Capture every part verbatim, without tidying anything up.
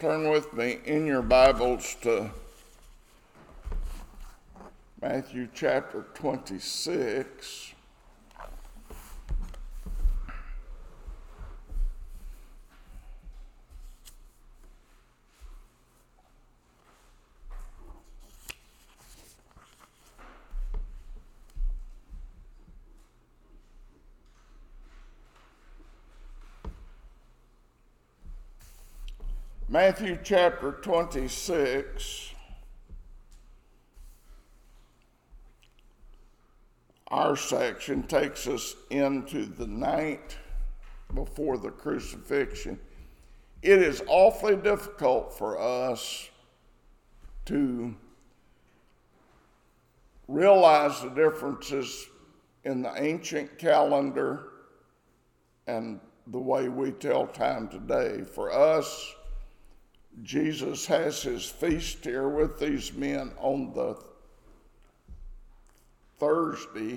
Turn with me in your Bibles to Matthew chapter twenty-six. Matthew chapter twenty-six, our section takes us into the night before the crucifixion. It is awfully difficult for us to realize the differences in the ancient calendar and the way we tell time today. For us, Jesus has his feast here with these men on the Thursday,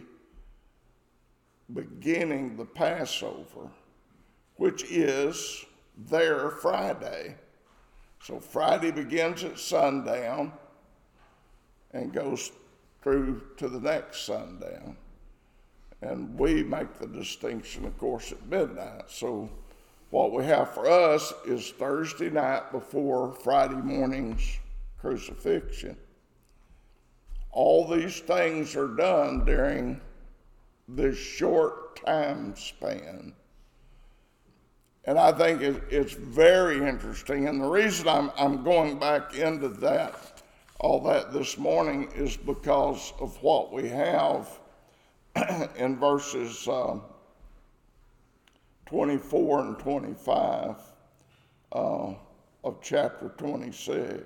beginning the Passover, which is their Friday. So Friday begins at sundown and goes through to the next sundown. And we make the distinction, of course, at midnight. So what we have for us is Thursday night before Friday morning's crucifixion. All these things are done during this short time span. And I think it, it's very interesting. And the reason I'm, I'm going back into that, all that this morning, is because of what we have in verses Uh, twenty-four and twenty-five uh, of chapter twenty-six.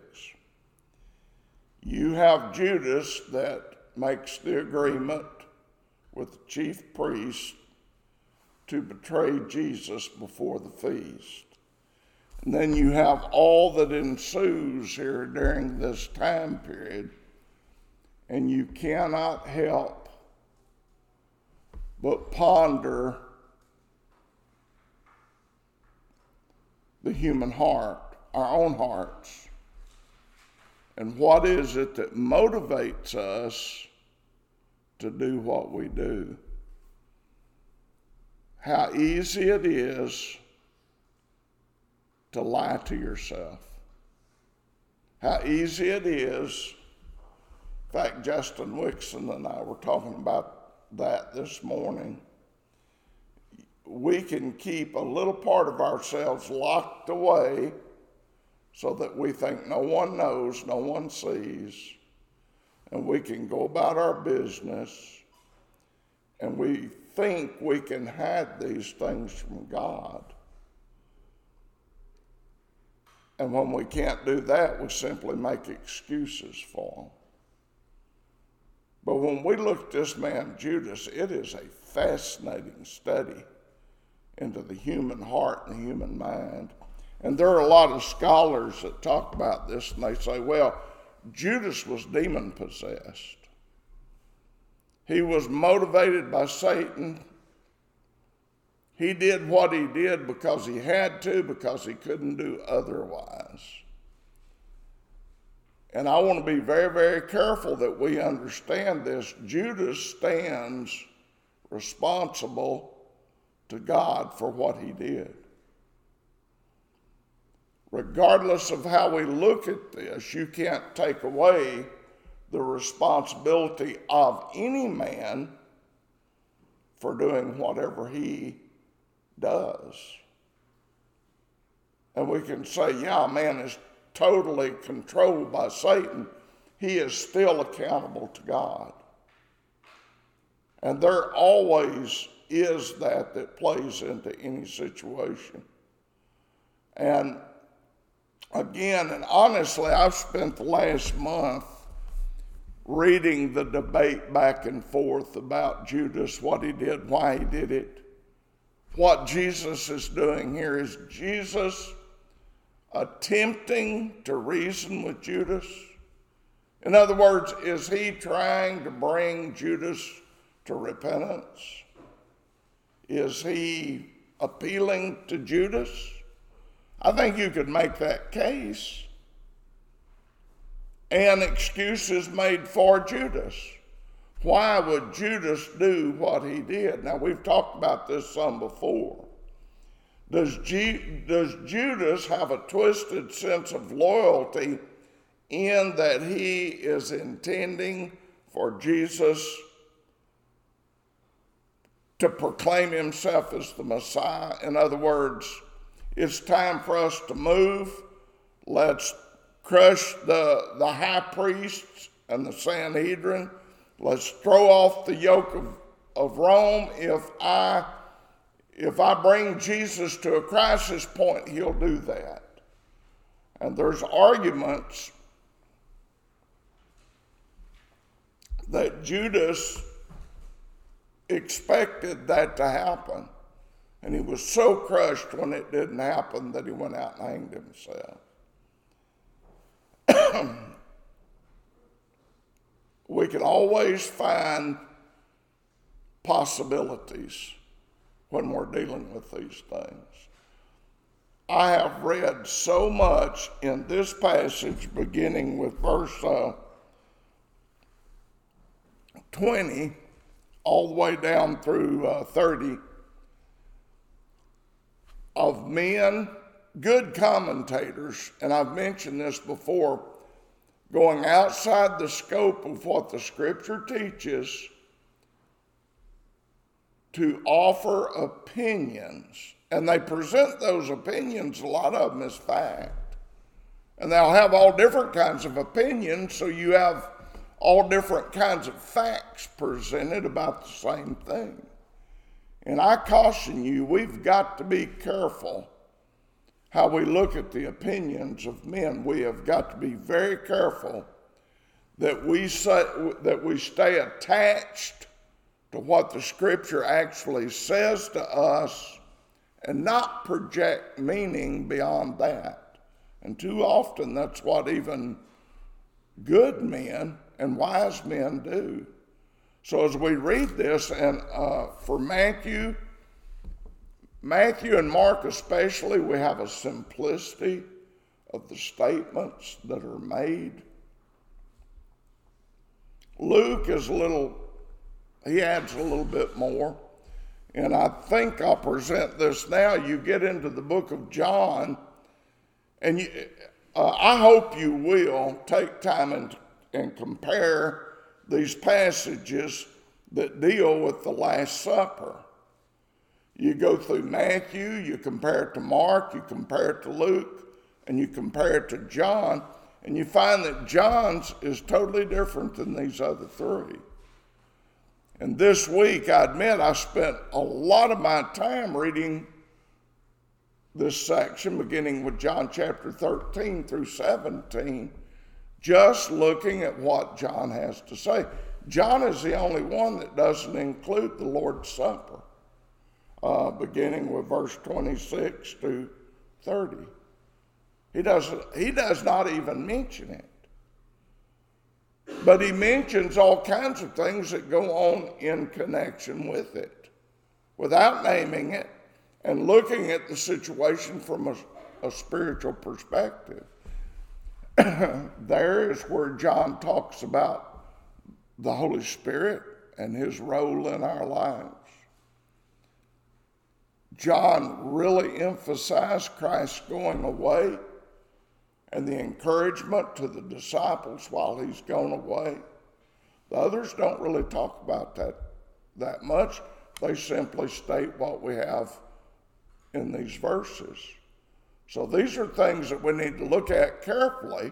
You have Judas that makes the agreement with the chief priest to betray Jesus before the feast. And then you have all that ensues here during this time period, and you cannot help but ponder the human heart, our own hearts. And what is it that motivates us to do what we do? How easy it is to lie to yourself. How easy it is. In fact, Justin Wixon and I were talking about that this morning. We can keep a little part of ourselves locked away so that we think no one knows, no one sees, and we can go about our business, and we think we can hide these things from God. And when we can't do that, we simply make excuses for them. But when we look at this man Judas, it is a fascinating study into the human heart and the human mind. And there are a lot of scholars that talk about this, and they say, well, Judas was demon-possessed. He was motivated by Satan. He did what he did because he had to, because he couldn't do otherwise. And I want to be very, very careful that we understand this. Judas stands responsible to God for what he did. Regardless of how we look at this, you can't take away the responsibility of any man for doing whatever he does. And we can say, yeah, a man is totally controlled by Satan. He is still accountable to God. And there always is that that plays into any situation. And again, and honestly, I've spent the last month reading the debate back and forth about Judas, what he did, why he did it. What Jesus is doing here is Jesus attempting to reason with Judas. In other words, is he trying to bring Judas to repentance? Is he appealing to Judas? I think you could make that case. And excuses made for Judas. Why would Judas do what he did? Now, we've talked about this some before. Does, G- does Judas have a twisted sense of loyalty in that he is intending for Jesus to proclaim himself as the Messiah? In other words, it's time for us to move. Let's crush the, the high priests and the Sanhedrin. Let's throw off the yoke of, of Rome. If I, if I bring Jesus to a crisis point, he'll do that. And there's arguments that Judas expected that to happen. And he was so crushed when it didn't happen that he went out and hanged himself. We can always find possibilities when we're dealing with these things. I have read so much in this passage, beginning with verse uh, twenty, all the way down through uh, thirty, of men, good commentators, and I've mentioned this before, going outside the scope of what the Scripture teaches to offer opinions. And they present those opinions, a lot of them, as fact. And they'll have all different kinds of opinions, so you have all different kinds of facts presented about the same thing. And I caution you, we've got to be careful how we look at the opinions of men. We have got to be very careful that we say, that we stay attached to what the Scripture actually says to us and not project meaning beyond that. And too often that's what even good men and wise men do. So as we read this, and uh, for Matthew, Matthew and Mark especially, we have a simplicity of the statements that are made. Luke is a little, he adds a little bit more. And I think I'll present this now. You get into the book of John, and you, uh, I hope you will take time and, and compare these passages that deal with the Last Supper. You go through Matthew, you compare it to Mark, you compare it to Luke, and you compare it to John, and you find that John's is totally different than these other three. And this week, I admit, I spent a lot of my time reading this section, beginning with John chapter thirteen through seventeen, just looking at what John has to say. John is the only one that doesn't include the Lord's Supper. Uh, beginning with verse twenty-six to thirty. He doesn't, he does not even mention it. But he mentions all kinds of things that go on in connection with it, without naming it and looking at the situation from a, a spiritual perspective. There is where John talks about the Holy Spirit and his role in our lives. John really emphasized Christ going away and the encouragement to the disciples while he's gone away. The others don't really talk about that that much. They simply state what we have in these verses. So these are things that we need to look at carefully.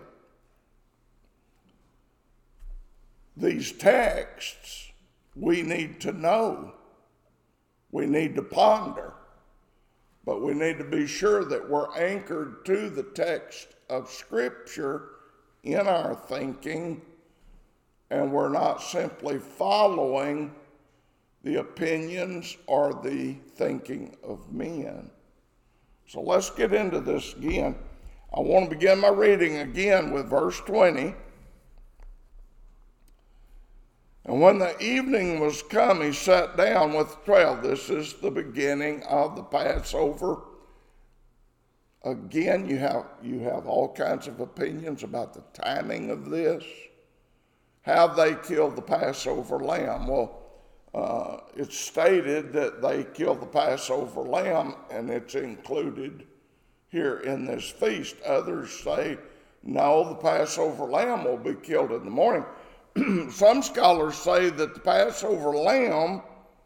These texts we need to know. We need to ponder. But we need to be sure that we're anchored to the text of Scripture in our thinking, and we're not simply following the opinions or the thinking of men. So let's get into this again. I want to begin my reading again with verse twenty. And when the evening was come, he sat down with the twelve. This is the beginning of the Passover again, you have, you have all kinds of opinions about the timing of this. How they killed the Passover lamb. Well, uh, it's stated that they killed the Passover lamb, and it's included here in this feast. Others say, no, the Passover lamb will be killed in the morning. Some scholars say that the Passover lamb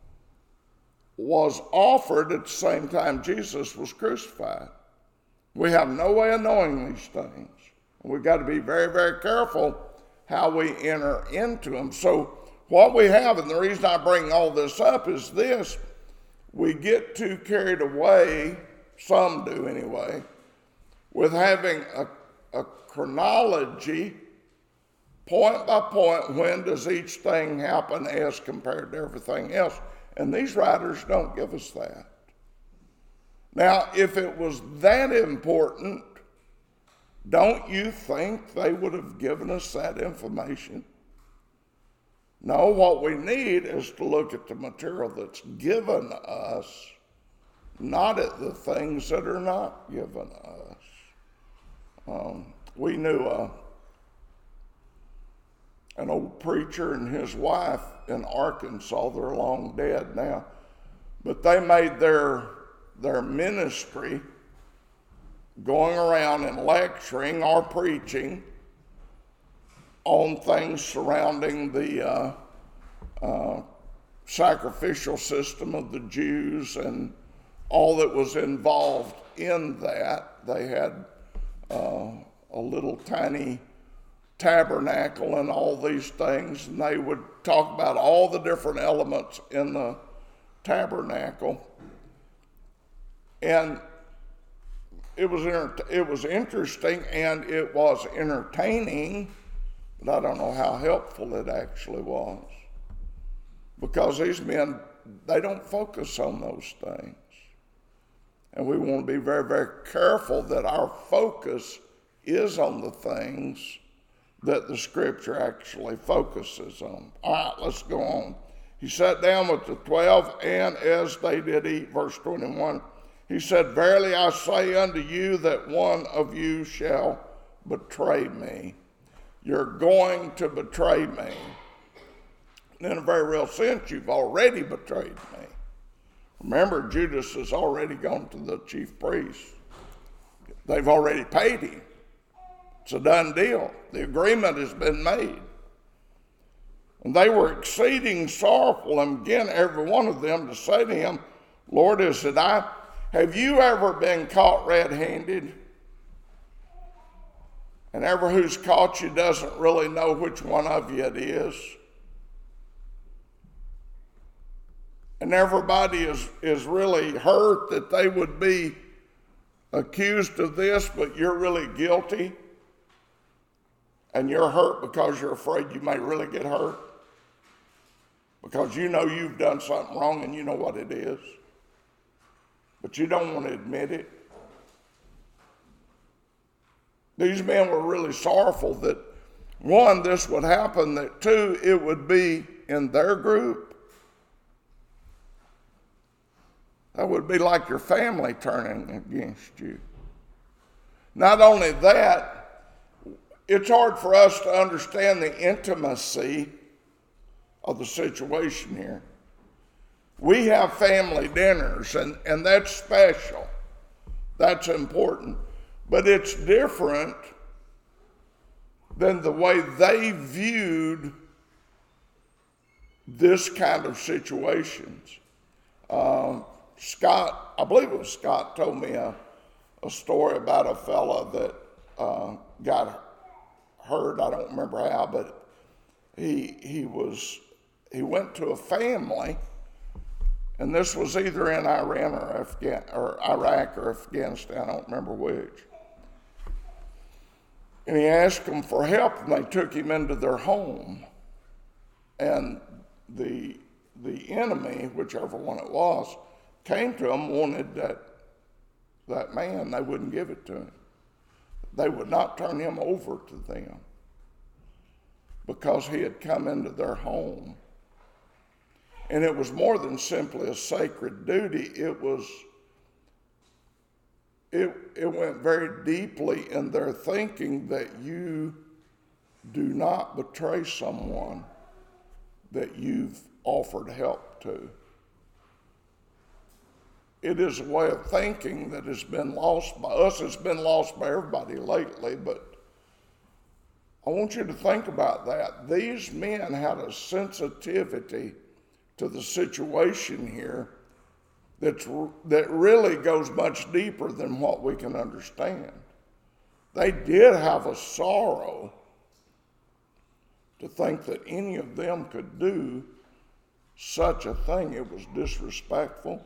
was offered at the same time Jesus was crucified. We have no way of knowing these things. We've got to be very, very careful how we enter into them. So what we have, and the reason I bring all this up is this: we get too carried away, some do anyway, with having a, a chronology, point by point, when does each thing happen as compared to everything else. And these writers don't give us that. Now, if it was that important, don't you think they would have given us that information? No, what we need is to look at the material that's given us, not at the things that are not given us. Um, we knew uh, an old preacher and his wife in Arkansas. They're long dead now, but they made their their ministry going around and lecturing or preaching on things surrounding the uh, uh, sacrificial system of the Jews and all that was involved in that. They had uh, a little tiny tabernacle and all these things, and they would talk about all the different elements in the tabernacle. And it was enter- it was interesting and it was entertaining, but I don't know how helpful it actually was, because these men, they don't focus on those things. And we want to be very, very careful that our focus is on the things that the Scripture actually focuses on. All right, let's go on. He sat down with the twelve, and as they did eat, verse twenty-one, he said, verily I say unto you that one of you shall betray me. You're going to betray me. And in a very real sense, you've already betrayed me. Remember, Judas has already gone to the chief priests. They've already paid him. It's a done deal. The agreement has been made. And they were exceeding sorrowful, and again, every one of them to say to him, Lord, is it I? Have you ever been caught red-handed? And ever who's caught you doesn't really know which one of you it is. And everybody is, is really hurt that they would be accused of this, but you're really guilty. And you're hurt because you're afraid you may really get hurt. Because you know you've done something wrong and you know what it is. But you don't want to admit it. These men were really sorrowful that, one, this would happen, that two, it would be in their group. That would be like your family turning against you. Not only that, it's hard for us to understand the intimacy of the situation here. We have family dinners, and, and that's special. That's important. But it's different than the way they viewed this kind of situations. Um, Scott, I believe it was Scott, told me a, a story about a fella that uh, got hurt. I don't remember how, but he he was he went to a family, and this was either in Iran or Afghan or Iraq or Afghanistan. I don't remember which. And he asked them for help, and they took him into their home. And the the enemy, whichever one it was, came to him, wanted that that man. They wouldn't give it to him. They would not turn him over to them because he had come into their home. And it was more than simply a sacred duty. It was it, it went very deeply in their thinking that you do not betray someone that you've offered help to. It is a way of thinking that has been lost by us. It's been lost by everybody lately, but I want you to think about that. These men had a sensitivity to the situation here that's, that really goes much deeper than what we can understand. They did have a sorrow to think that any of them could do such a thing. It was disrespectful.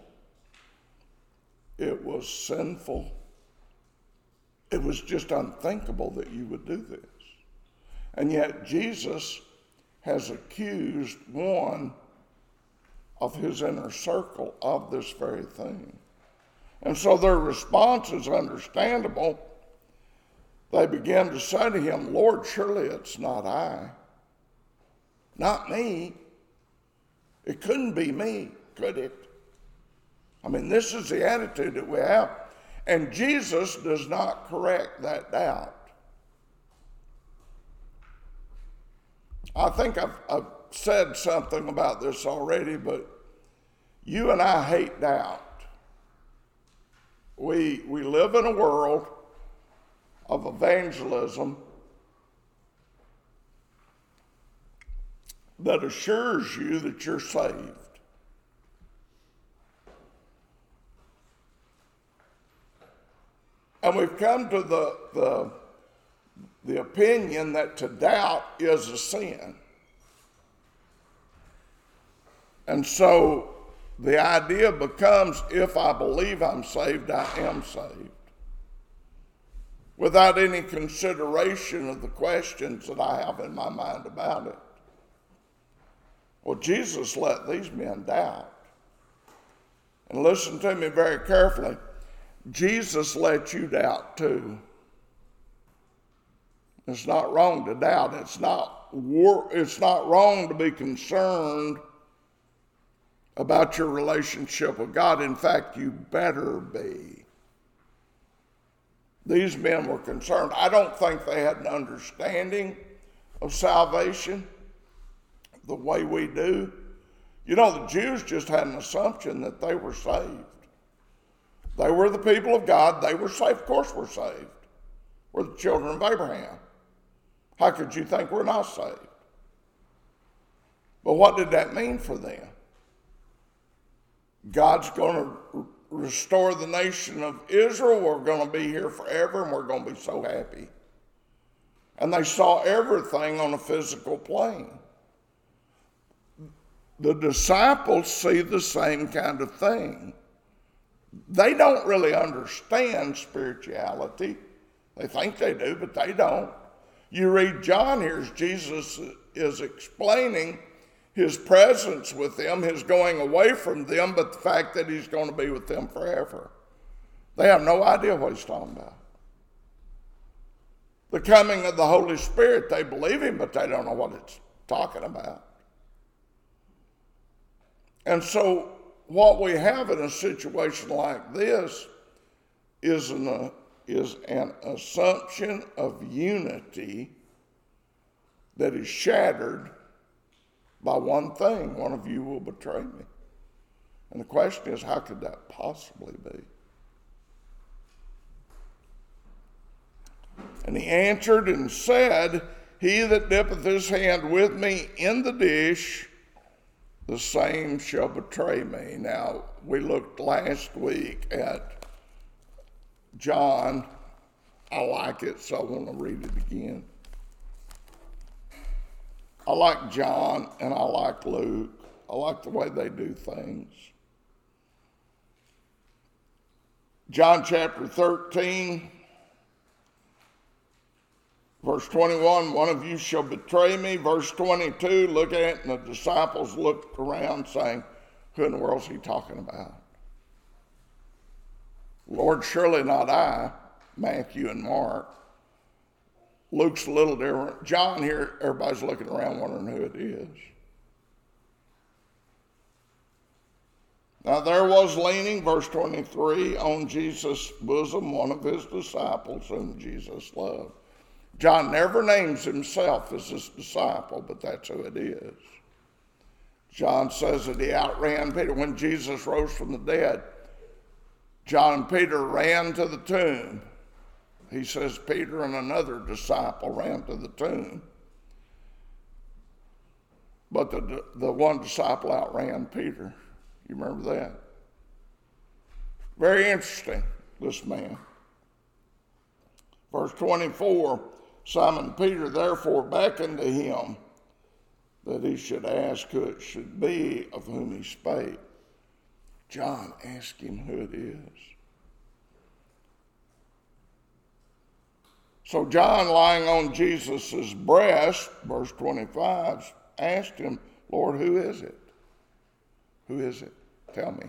It was sinful. It was just unthinkable that you would do this. And yet Jesus has accused one of his inner circle of this very thing. And so their response is understandable. They began to say to him, Lord, surely it's not I. Not me. It couldn't be me, could it? I mean, this is the attitude that we have. And Jesus does not correct that doubt. I think I've, I've said something about this already, but you and I hate doubt. We, we live in a world of evangelism that assures you that you're saved. And we've come to the, the, the opinion that to doubt is a sin. And so the idea becomes, if I believe I'm saved, I am saved, without any consideration of the questions that I have in my mind about it. Well, Jesus let these men doubt. And listen to me very carefully. Jesus let you doubt too. It's not wrong to doubt. It's not, it's not wrong to be concerned about your relationship with God. In fact, you better be. These men were concerned. I don't think they had an understanding of salvation the way we do. You know, the Jews just had an assumption that they were saved. They were the people of God. They were saved. Of course we're saved. We're the children of Abraham. How could you think we're not saved? But what did that mean for them? God's going to restore the nation of Israel. We're going to be here forever, and we're going to be so happy. And they saw everything on a physical plane. The disciples see the same kind of thing. They don't really understand spirituality. They think they do, but they don't. You read John here as Jesus is explaining his presence with them, his going away from them, but the fact that he's going to be with them forever. They have no idea what he's talking about. The coming of the Holy Spirit, they believe him, but they don't know what it's talking about. And so what we have in a situation like this is an, uh, is an assumption of unity that is shattered by one thing: one of you will betray me. And the question is, how could that possibly be? And he answered and said, he that dippeth his hand with me in the dish, the same shall betray me. Now, we looked last week at John. I like it, so I want to read it again. I like John and I like Luke. I like the way they do things. John chapter thirteen, verse twenty-one, one of you shall betray me. Verse twenty-two, look at it, and the disciples looked around saying, who in the world is he talking about? Lord, surely not I, Matthew and Mark. Luke's a little different. John here, everybody's looking around wondering who it is. Now there was leaning, verse twenty-three, on Jesus' bosom one of his disciples whom Jesus loved. John never names himself as his disciple, but that's who it is. John says that he outran Peter. When Jesus rose from the dead, John and Peter ran to the tomb. He says Peter and another disciple ran to the tomb. But the, the one disciple outran Peter. You remember that? Very interesting, this man. Verse twenty-four, Simon Peter therefore beckoned to him that he should ask who it should be of whom he spake. John asked him who it is. So John, lying on Jesus' breast, verse twenty-five, asked him, Lord, who is it? Who is it? Tell me.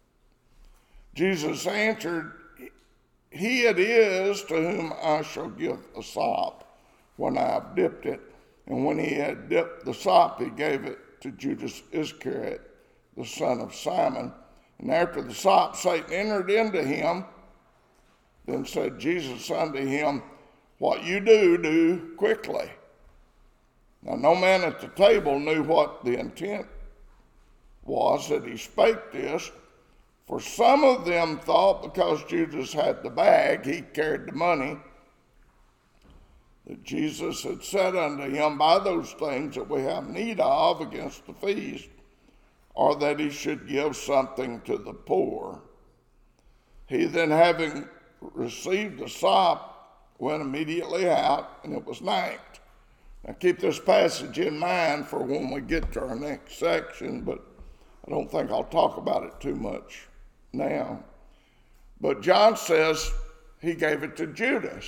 Jesus answered, He it is to whom I shall give a sop when I have dipped it. And when he had dipped the sop, he gave it to Judas Iscariot, the son of Simon. And after the sop, Satan entered into him. Then said Jesus unto him, What you do, do quickly. Now no man at the table knew what the intent was that he spake this, for some of them thought because Judas had the bag, he carried the money, that Jesus had said unto him, Buy those things that we have need of against the feast, or that he should give something to the poor. He then, having received the sop, went immediately out, and it was night. Now keep this passage in mind for when we get to our next section, but I don't think I'll talk about it too much now. But John says he gave it to Judas.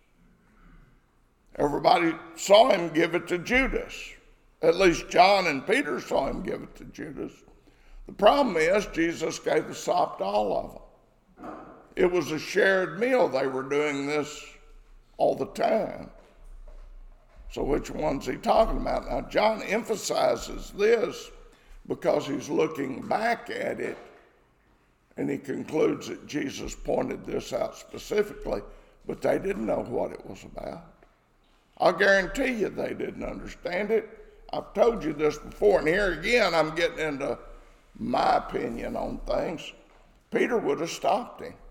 Everybody saw him give it to Judas. At least John and Peter saw him give it to Judas. The problem is Jesus gave the sop to all of them. It was a shared meal. They were doing this all the time. So which one's he talking about? Now John emphasizes this because he's looking back at it, and he concludes that Jesus pointed this out specifically, but they didn't know what it was about. I'll guarantee you they didn't understand it. I've told you this before, and here again I'm getting into my opinion on things. Peter would have stopped him.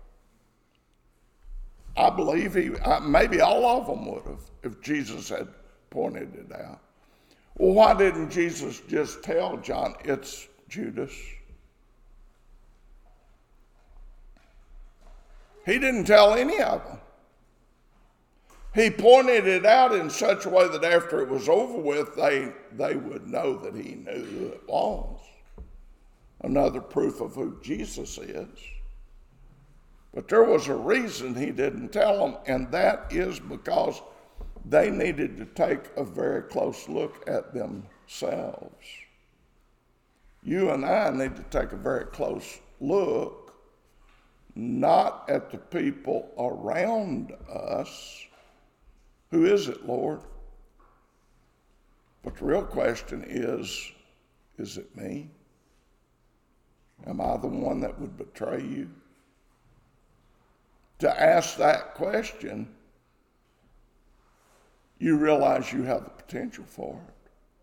I believe he, maybe all of them would have, if Jesus had pointed it out. Well, why didn't Jesus just tell John, it's Judas? He didn't tell any of them. He pointed it out in such a way that after it was over with, they, they would know that he knew who it was. Another proof of who Jesus is. But there was a reason he didn't tell them, and that is because they needed to take a very close look at themselves. You and I need to take a very close look, not at the people around us. Who is it, Lord? But the real question is, is it me? Am I the one that would betray you? To ask that question, you realize you have the potential for it.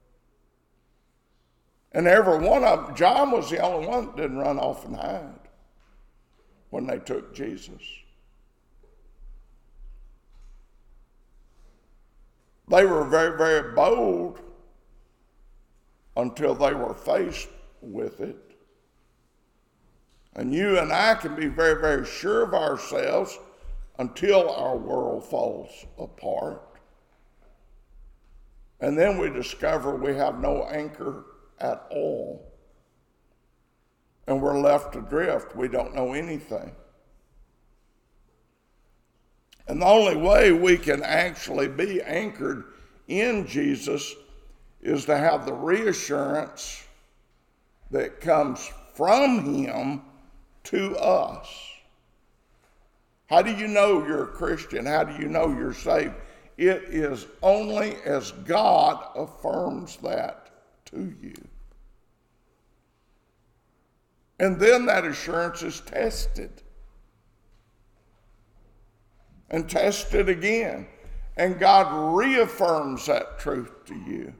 And every one of them, John was the only one that didn't run off and hide when they took Jesus. They were very, very bold until they were faced with it. And you and I can be very, very sure of ourselves until our world falls apart. And then we discover we have no anchor at all. And we're left adrift. We don't know anything. And the only way we can actually be anchored in Jesus is to have the reassurance that comes from him to us. How do you know you're a Christian? How do you know you're saved? It is only as God affirms that to you. And then that assurance is tested. And tested again. And God reaffirms that truth to you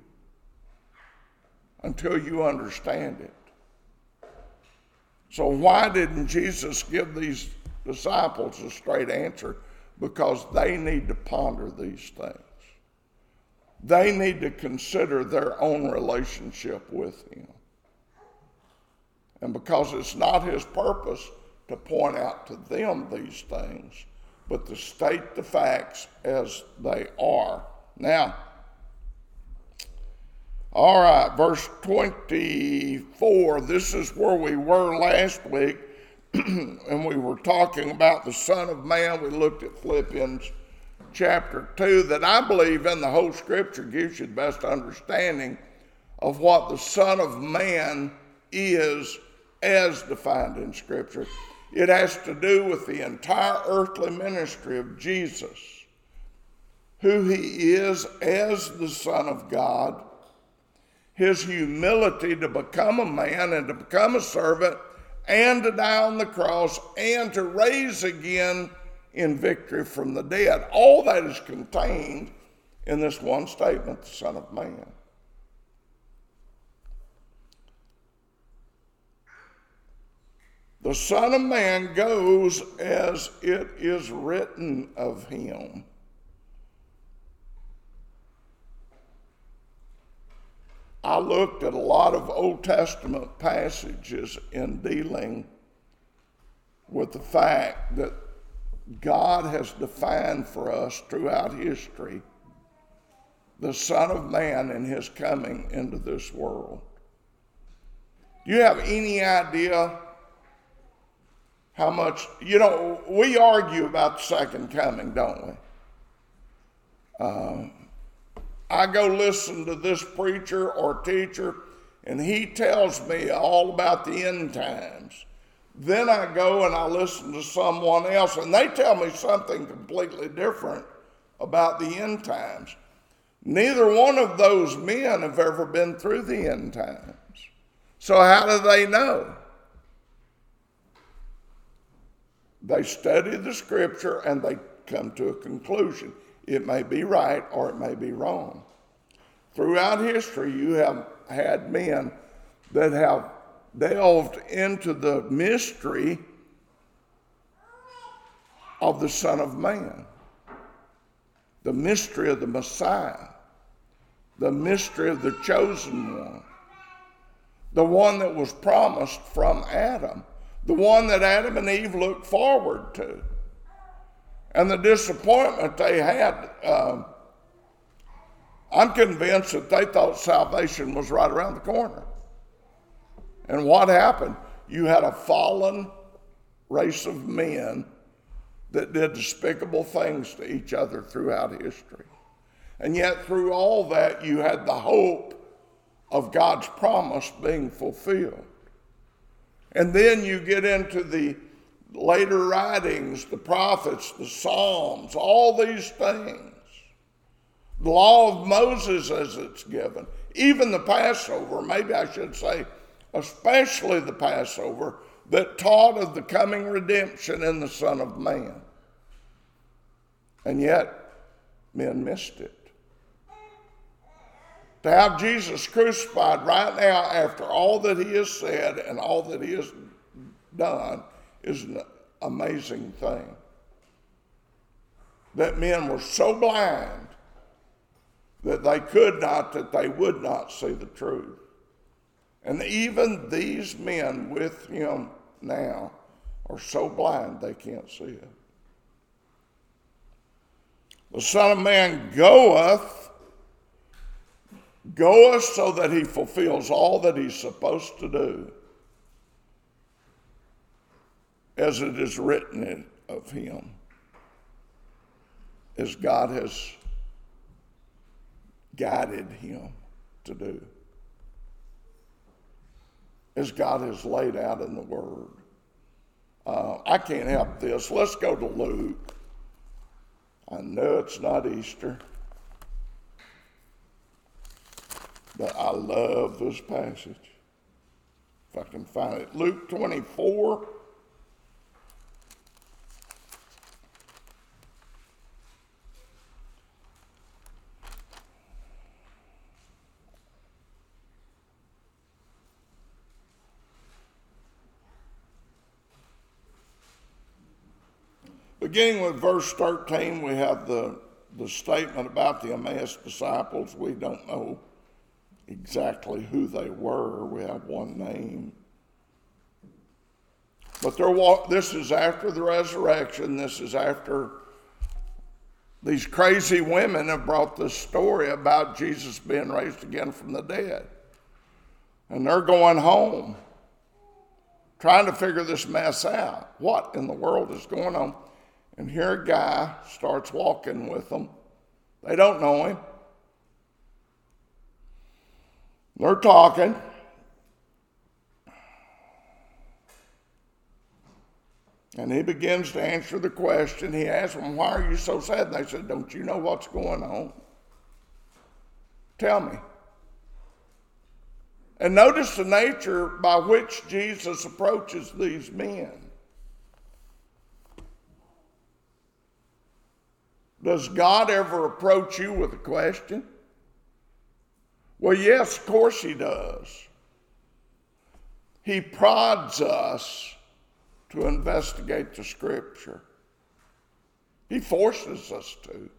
until you understand it. So why didn't Jesus give these disciples a straight answer? Because they need to ponder these things. They need to consider their own relationship with him. And because it's not his purpose to point out to them these things, but to state the facts as they are. Now, all right, verse twenty-four, this is where we were last week, and we were talking about the Son of Man. We looked at Philippians chapter two, that I believe in the whole Scripture gives you the best understanding of what the Son of Man is as defined in Scripture. It has to do with the entire earthly ministry of Jesus, who he is as the Son of God, his humility to become a man and to become a servant and to die on the cross and to rise again in victory from the dead. All that is contained in this one statement, the Son of Man. The Son of Man goes as it is written of him. I looked at a lot of Old Testament passages in dealing with the fact that God has defined for us throughout history the Son of Man and his coming into this world. Do you have any idea how much, you know, we argue about the second coming, don't we? Um, I go listen to this preacher or teacher, and he tells me all about the end times. Then I go and I listen to someone else, and they tell me something completely different about the end times. Neither one of those men have ever been through the end times. So how do they know? They study the Scripture and they come to a conclusion. It may be right or it may be wrong. Throughout history, you have had men that have delved into the mystery of the Son of Man, the mystery of the Messiah, the mystery of the chosen one, the one that was promised from Adam, the one that Adam and Eve looked forward to. And the disappointment they had, uh, I'm convinced that they thought salvation was right around the corner. And what happened? You had a fallen race of men that did despicable things to each other throughout history. And yet through all that, you had the hope of God's promise being fulfilled. And then you get into the later writings, the prophets, the Psalms, all these things. The law of Moses as it's given. Even the Passover, maybe I should say, especially the Passover, that taught of the coming redemption in the Son of Man. And yet, men missed it. To have Jesus crucified right now after all that he has said and all that he has done is an amazing thing. That men were so blind that they could not, that they would not see the truth. And even these men with him now are so blind they can't see it. The Son of Man goeth, goeth so that he fulfills all that he's supposed to do, as it is written of him, as God has guided him to do, as God has laid out in the Word. Uh, I can't help this. Let's go to Luke. I know it's not Easter, but I love this passage. if I can find it. Luke twenty-four. Beginning with verse thirteen, we have the, the statement about the Emmaus disciples. We don't know exactly who they were. We have one name. But they're walk, this is after the resurrection. This is after these crazy women have brought this story about Jesus being raised again from the dead. And they're going home, trying to figure this mess out. What in the world is going on? And here a guy starts walking with them. They don't know him. They're talking. And he begins to answer the question. He asks them, why are you so sad? And they said, don't you know what's going on? Tell me. And notice the nature by which Jesus approaches these men. Does God ever approach you with a question? Well, yes, of course he does. He prods us to investigate the scripture. He forces us to.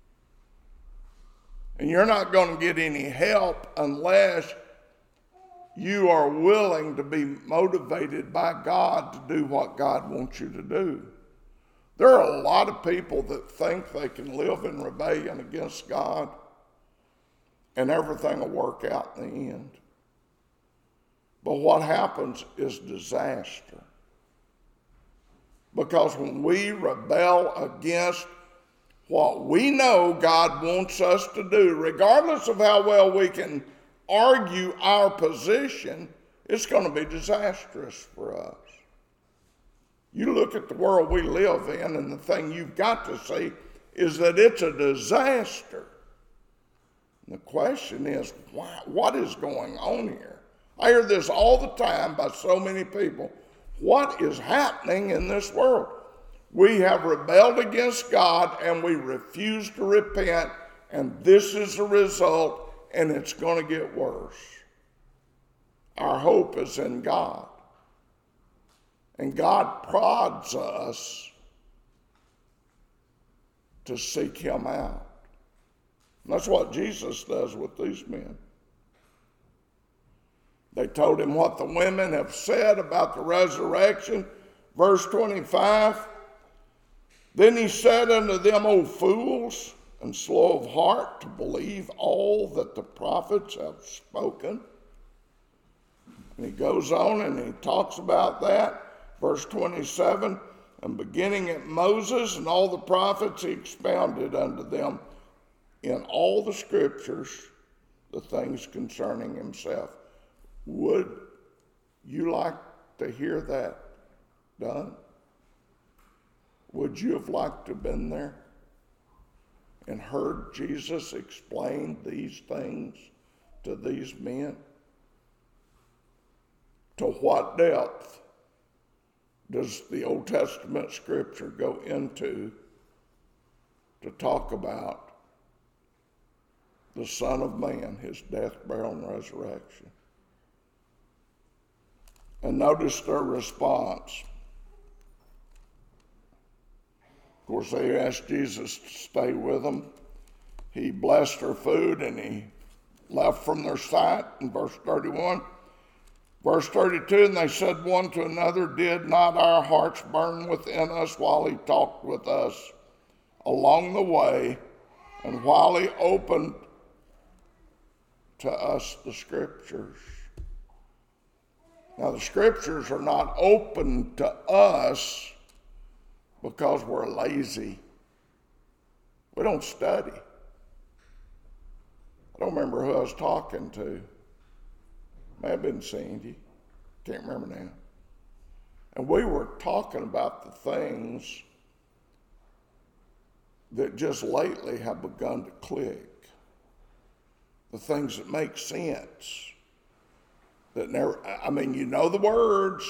And you're not going to get any help unless you are willing to be motivated by God to do what God wants you to do. There are a lot of people that think they can live in rebellion against God and everything will work out in the end. But what happens is disaster. Because when we rebel against what we know God wants us to do, regardless of how well we can argue our position, it's going to be disastrous for us. You look at the world we live in, and the thing you've got to see is that it's a disaster. And the question is, why, what is going on here? I hear this all the time by so many people. What is happening in this world? We have rebelled against God, and we refuse to repent, and this is the result, and it's going to get worse. Our hope is in God. And God prods us to seek him out. And that's what Jesus does with these men. They told him what the women have said about the resurrection. Verse twenty-five, then he said unto them, O fools, and slow of heart to believe all that the prophets have spoken. And he goes on and he talks about that. Verse twenty-seven, and beginning at Moses and all the prophets, he expounded unto them in all the scriptures the things concerning himself. Would you like to hear that done? Would you have liked to have been there and heard Jesus explain these things to these men? To what depth does the Old Testament scripture go into to talk about the Son of Man, his death, burial, and resurrection? And notice their response. Of course, they asked Jesus to stay with them. He blessed their food and he left from their sight in verse thirty-one. Verse thirty-two, and they said one to another, did not our hearts burn within us while he talked with us along the way, and while he opened to us the scriptures? Now, the scriptures are not open to us because we're lazy. We don't study. I don't remember who I was talking to. May have been Sandy. Can't remember now. And we were talking about the things that just lately have begun to click. The things that make sense. that never, I mean, you know the words,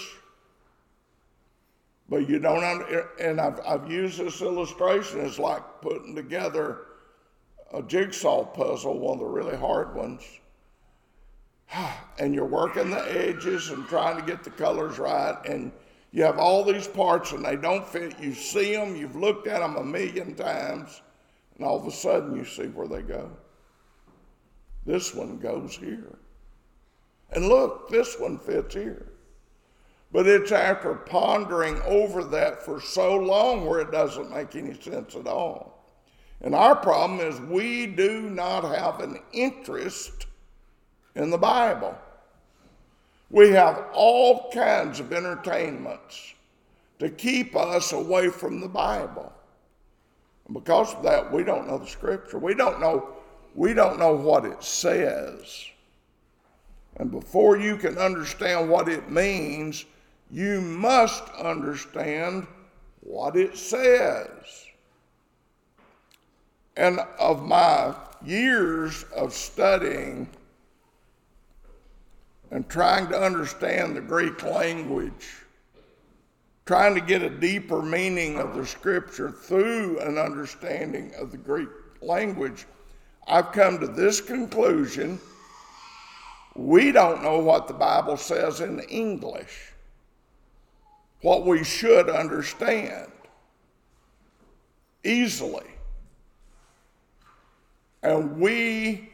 but you don't, under, and I've, I've used this illustration as like putting together a jigsaw puzzle, one of the really hard ones. And you're working the edges and trying to get the colors right, and you have all these parts and they don't fit. You see them, you've looked at them a million times, and all of a sudden you see where they go. This one goes here. And look, this one fits here. But it's after pondering over that for so long where it doesn't make any sense at all. And our problem is we do not have an interest in the Bible. We have all kinds of entertainments to keep us away from the Bible. And because of that, we don't know the Scripture. We don't know, we don't know what it says. And before you can understand what it means, you must understand what it says. And of my years of studying and trying to understand the Greek language, trying to get a deeper meaning of the Scripture through an understanding of the Greek language, I've come to this conclusion: we don't know what the Bible says in English, what we should understand easily. And we,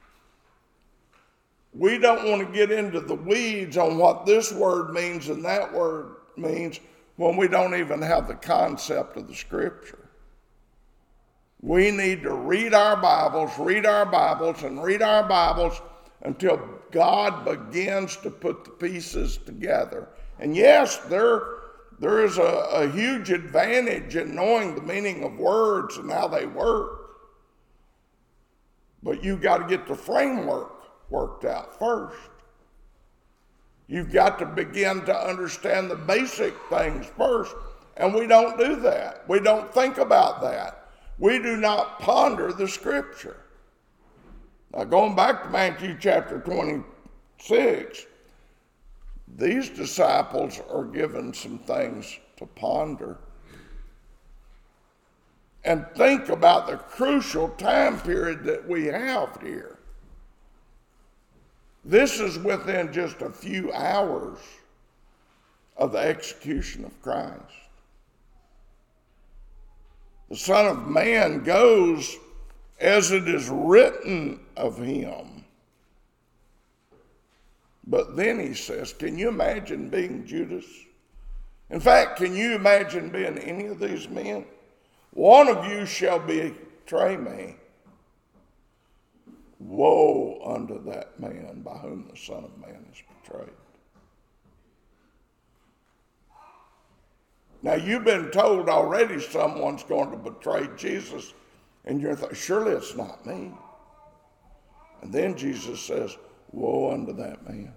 we don't want to get into the weeds on what this word means and that word means when we don't even have the concept of the Scripture. We need to read our Bibles, read our Bibles, and read our Bibles until God begins to put the pieces together. And yes, there, there is a, a huge advantage in knowing the meaning of words and how they work. But you've got to get the framework worked out first. You've got to begin to understand the basic things first. And we don't do that. We don't think about that. We do not ponder the Scripture. Now, going back to Matthew chapter twenty-six, these disciples are given some things to ponder. And think about the crucial time period that we have here. This is within just a few hours of the execution of Christ. The Son of Man goes as it is written of him. But then he says, can you imagine being Judas? In fact, can you imagine being any of these men? One of you shall betray me. Woe unto that man by whom the Son of Man is betrayed. Now, you've been told already someone's going to betray Jesus, and you're thinking, surely it's not me. And then Jesus says, woe unto that man.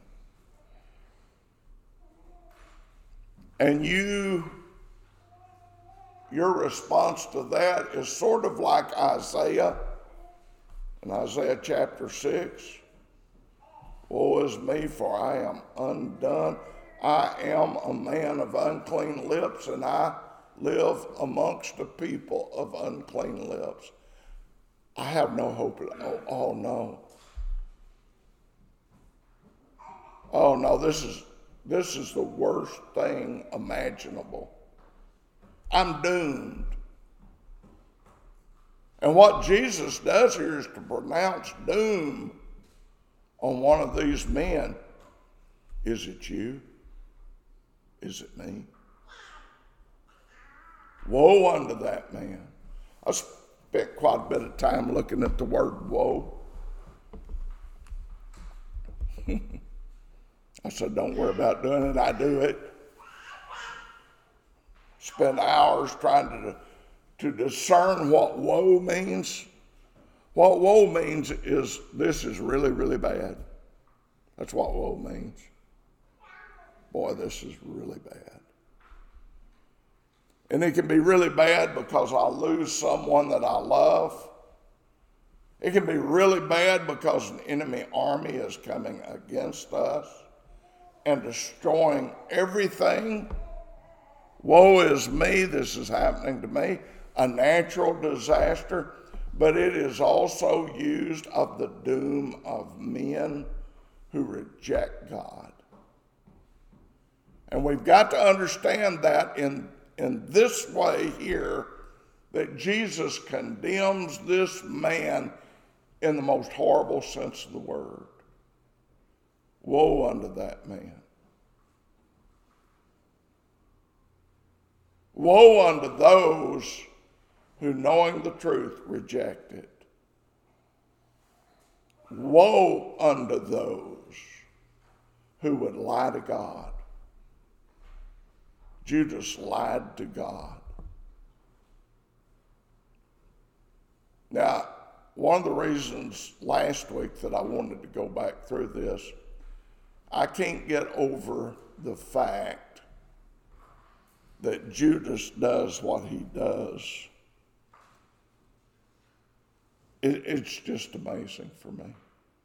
And you, your response to that is sort of like Isaiah in Isaiah chapter six. Woe is me, for I am undone. I am a man of unclean lips, and I live amongst a people of unclean lips. I have no hope. Oh, oh no. Oh no, this is this is the worst thing imaginable. I'm doomed. And what Jesus does here is to pronounce doom on one of these men. Is it you? Is it me? Woe unto that man. I spent quite a bit of time looking at the word woe. I said, don't worry about doing it. I do it. Spend hours trying to, to discern what woe means. What woe means is this is really, really bad. That's what woe means. Boy, this is really bad. And it can be really bad because I lose someone that I love. It can be really bad because an enemy army is coming against us. and destroying everything. Woe is me, this is happening to me, a natural disaster, but it is also used of the doom of men who reject God. And we've got to understand that in, in this way here, that Jesus condemns this man in the most horrible sense of the word. Woe unto that man. Woe unto those who, knowing the truth, reject it. Woe unto those who would lie to God. Judas lied to God. Now, one of the reasons last week that I wanted to go back through this, I can't get over the fact that Judas does what he does. It, it's just amazing for me.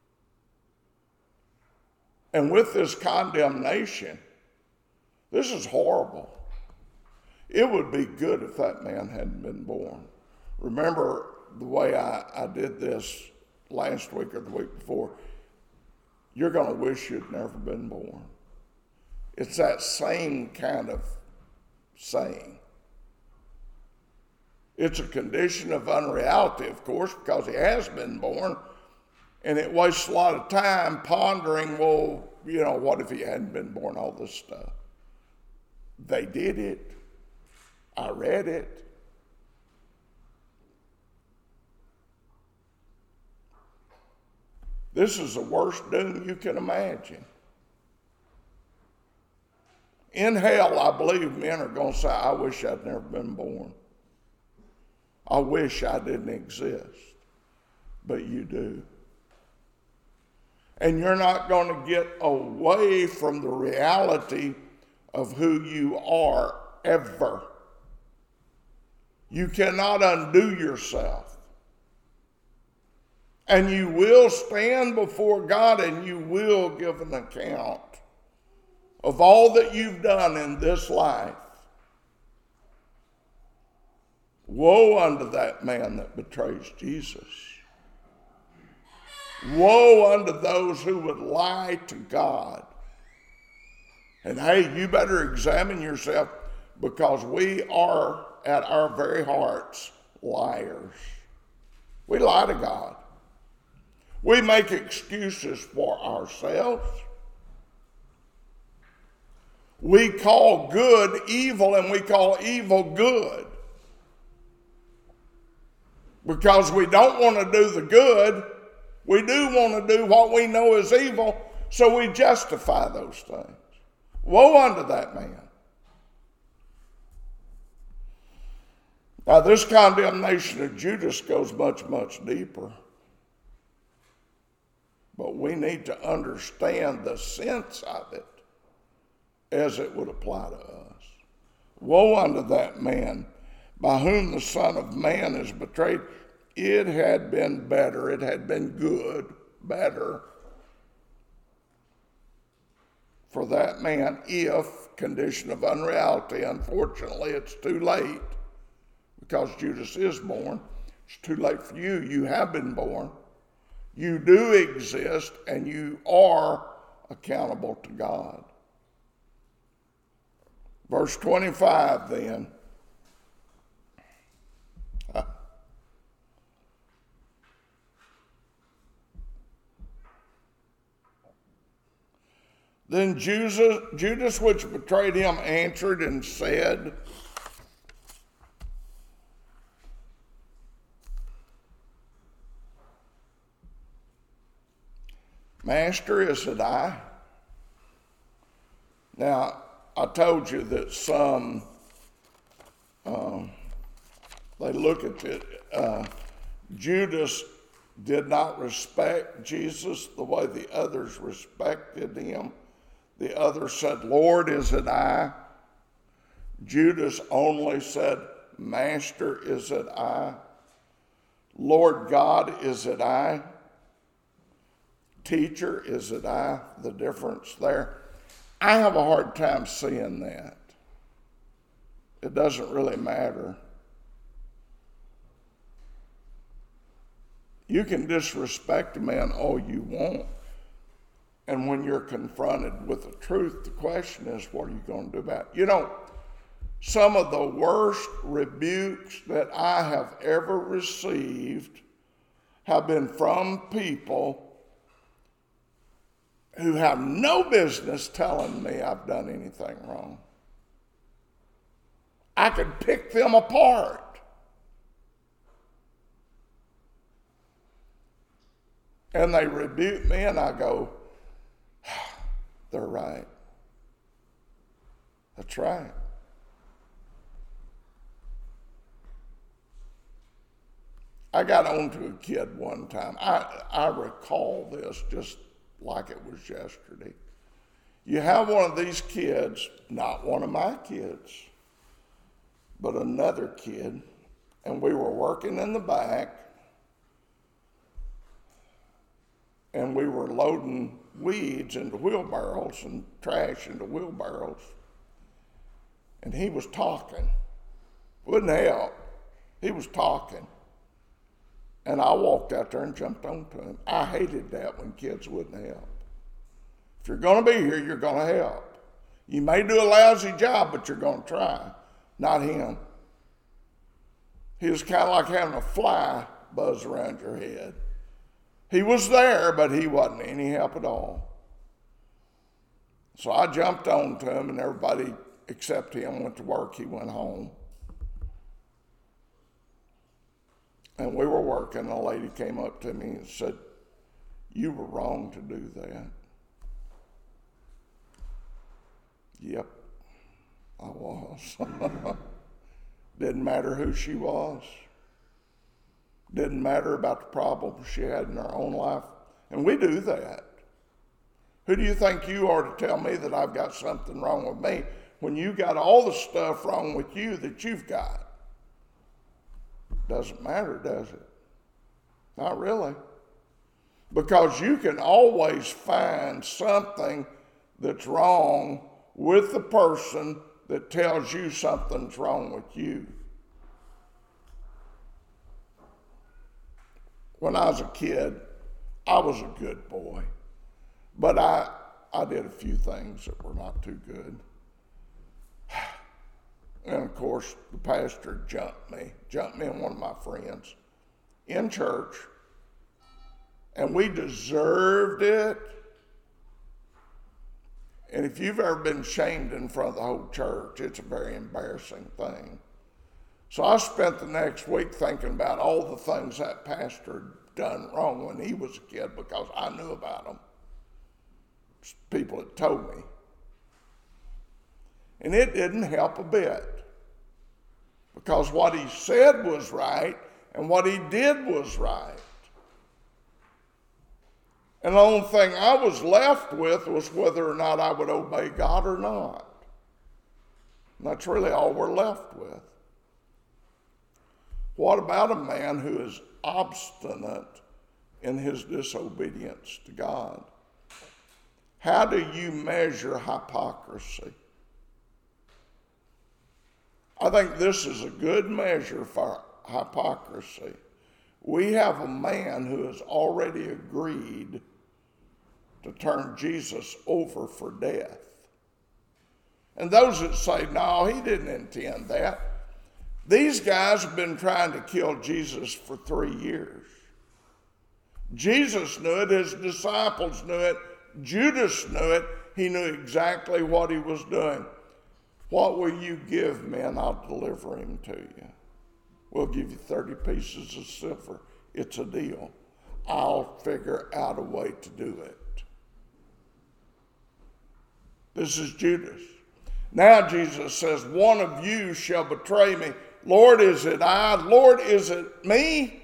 And with this condemnation, this is horrible. It would be good if that man hadn't been born. Remember the way I, I did this last week or the week before? You're going to wish you'd never been born. It's that same kind of saying. It's a condition of unreality, of course, because he has been born, and it wastes a lot of time pondering, well, you know, what if he hadn't been born, all this stuff. They did it. I read it. This is the worst doom you can imagine. In hell, I believe men are going to say, I wish I'd never been born. I wish I didn't exist. But you do. And you're not going to get away from the reality of who you are ever. You cannot undo yourself. And you will stand before God and you will give an account of all that you've done in this life. Woe unto that man that betrays Jesus. Woe unto those who would lie to God. And hey, you better examine yourself, because we are at our very hearts liars. We lie to God. We make excuses for ourselves. We call good evil and we call evil good. Because we don't want to do the good, we do want to do what we know is evil, so we justify those things. Woe unto that man. Now, this condemnation of Judas goes much, much deeper. But we need to understand the sense of it as it would apply to us. Woe unto that man by whom the Son of Man is betrayed. It had been better, it had been good, better for that man if, condition of unreality, unfortunately it's too late, because Judas is born. It's too late for you. You have been born. You do exist, and you are accountable to God. Verse twenty-five then. Then Judas, Judas, which betrayed him, answered and said, Master, is it I? Now, I told you that some, um, they look at it, uh, Judas did not respect Jesus the way the others respected him. The other said, Lord, is it I? Judas only said, Master, is it I? Lord God, is it I? Teacher, is it I? The difference there. I have a hard time seeing that. It doesn't really matter. You can disrespect a man all you want. And when you're confronted with the truth, the question is, what are you going to do about it? You know, some of the worst rebukes that I have ever received have been from people who have no business telling me I've done anything wrong. I could pick them apart. And they rebuke me, and I go, they're right. That's right. I got on to a kid one time. I, I recall this just like it was yesterday. You have one of these kids, not one of my kids, but another kid, and we were working in the back, and we were loading weeds into wheelbarrows and trash into wheelbarrows. And he was talking. Wouldn't help. He was talking. And I walked out there and jumped onto him. I hated that when kids wouldn't help. If you're going to be here, you're going to help. You may do a lousy job, but you're going to try. Not him. He was kind of like having a fly buzz around your head. He was there, but he wasn't any help at all. So I jumped on to him, and everybody except him went to work. He went home. And we were working, and a lady came up to me and said, "You were wrong to do that." Yep, I was. Didn't matter who she was. Didn't matter about the problems she had in her own life. And we do that. Who do you think you are to tell me that I've got something wrong with me when you got all the stuff wrong with you that you've got? Doesn't matter, does it? Not really. Because you can always find something that's wrong with the person that tells you something's wrong with you. When I was a kid, I was a good boy. But I, I did a few things that were not too good. And of course, the pastor jumped me, jumped me and one of my friends in church. And we deserved it. And if you've ever been shamed in front of the whole church, it's a very embarrassing thing. So I spent the next week thinking about all the things that pastor had done wrong when he was a kid because I knew about them. People had told me. And it didn't help a bit because what he said was right and what he did was right. And the only thing I was left with was whether or not I would obey God or not. And that's really all we're left with. What about a man who is obstinate in his disobedience to God? How do you measure hypocrisy? I think this is a good measure for hypocrisy. We have a man who has already agreed to turn Jesus over for death. And those that say, no, he didn't intend that. These guys have been trying to kill Jesus for three years. Jesus knew it. His disciples knew it. Judas knew it. He knew exactly what he was doing. What will you give me and I'll deliver him to you? We'll give you thirty pieces of silver. It's a deal. I'll figure out a way to do it. This is Judas. Now Jesus says, one of you shall betray me. Lord, is it I? Lord, is it me?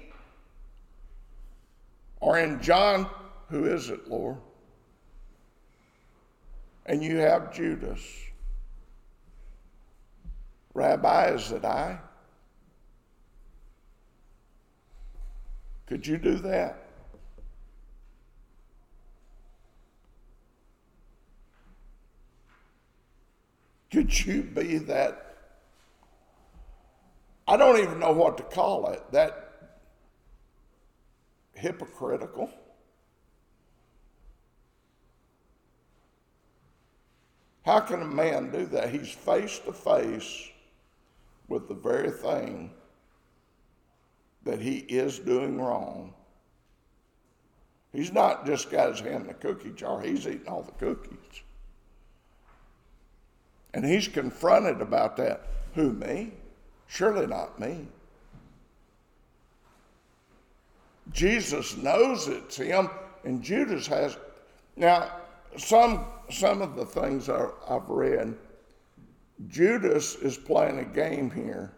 Or in John, who is it, Lord? And you have Judas. Rabbi, is it I? Could you do that? Would you be that? I don't even know what to call it. That hypocritical? How can a man do that? He's face to face with the very thing that he is doing wrong. He's not just got his hand in the cookie jar. He's eating all the cookies. And he's confronted about that. Who, me? Surely not me. Jesus knows it's him, and Judas has. Now, some some of the things I, I've read, Judas is playing a game here.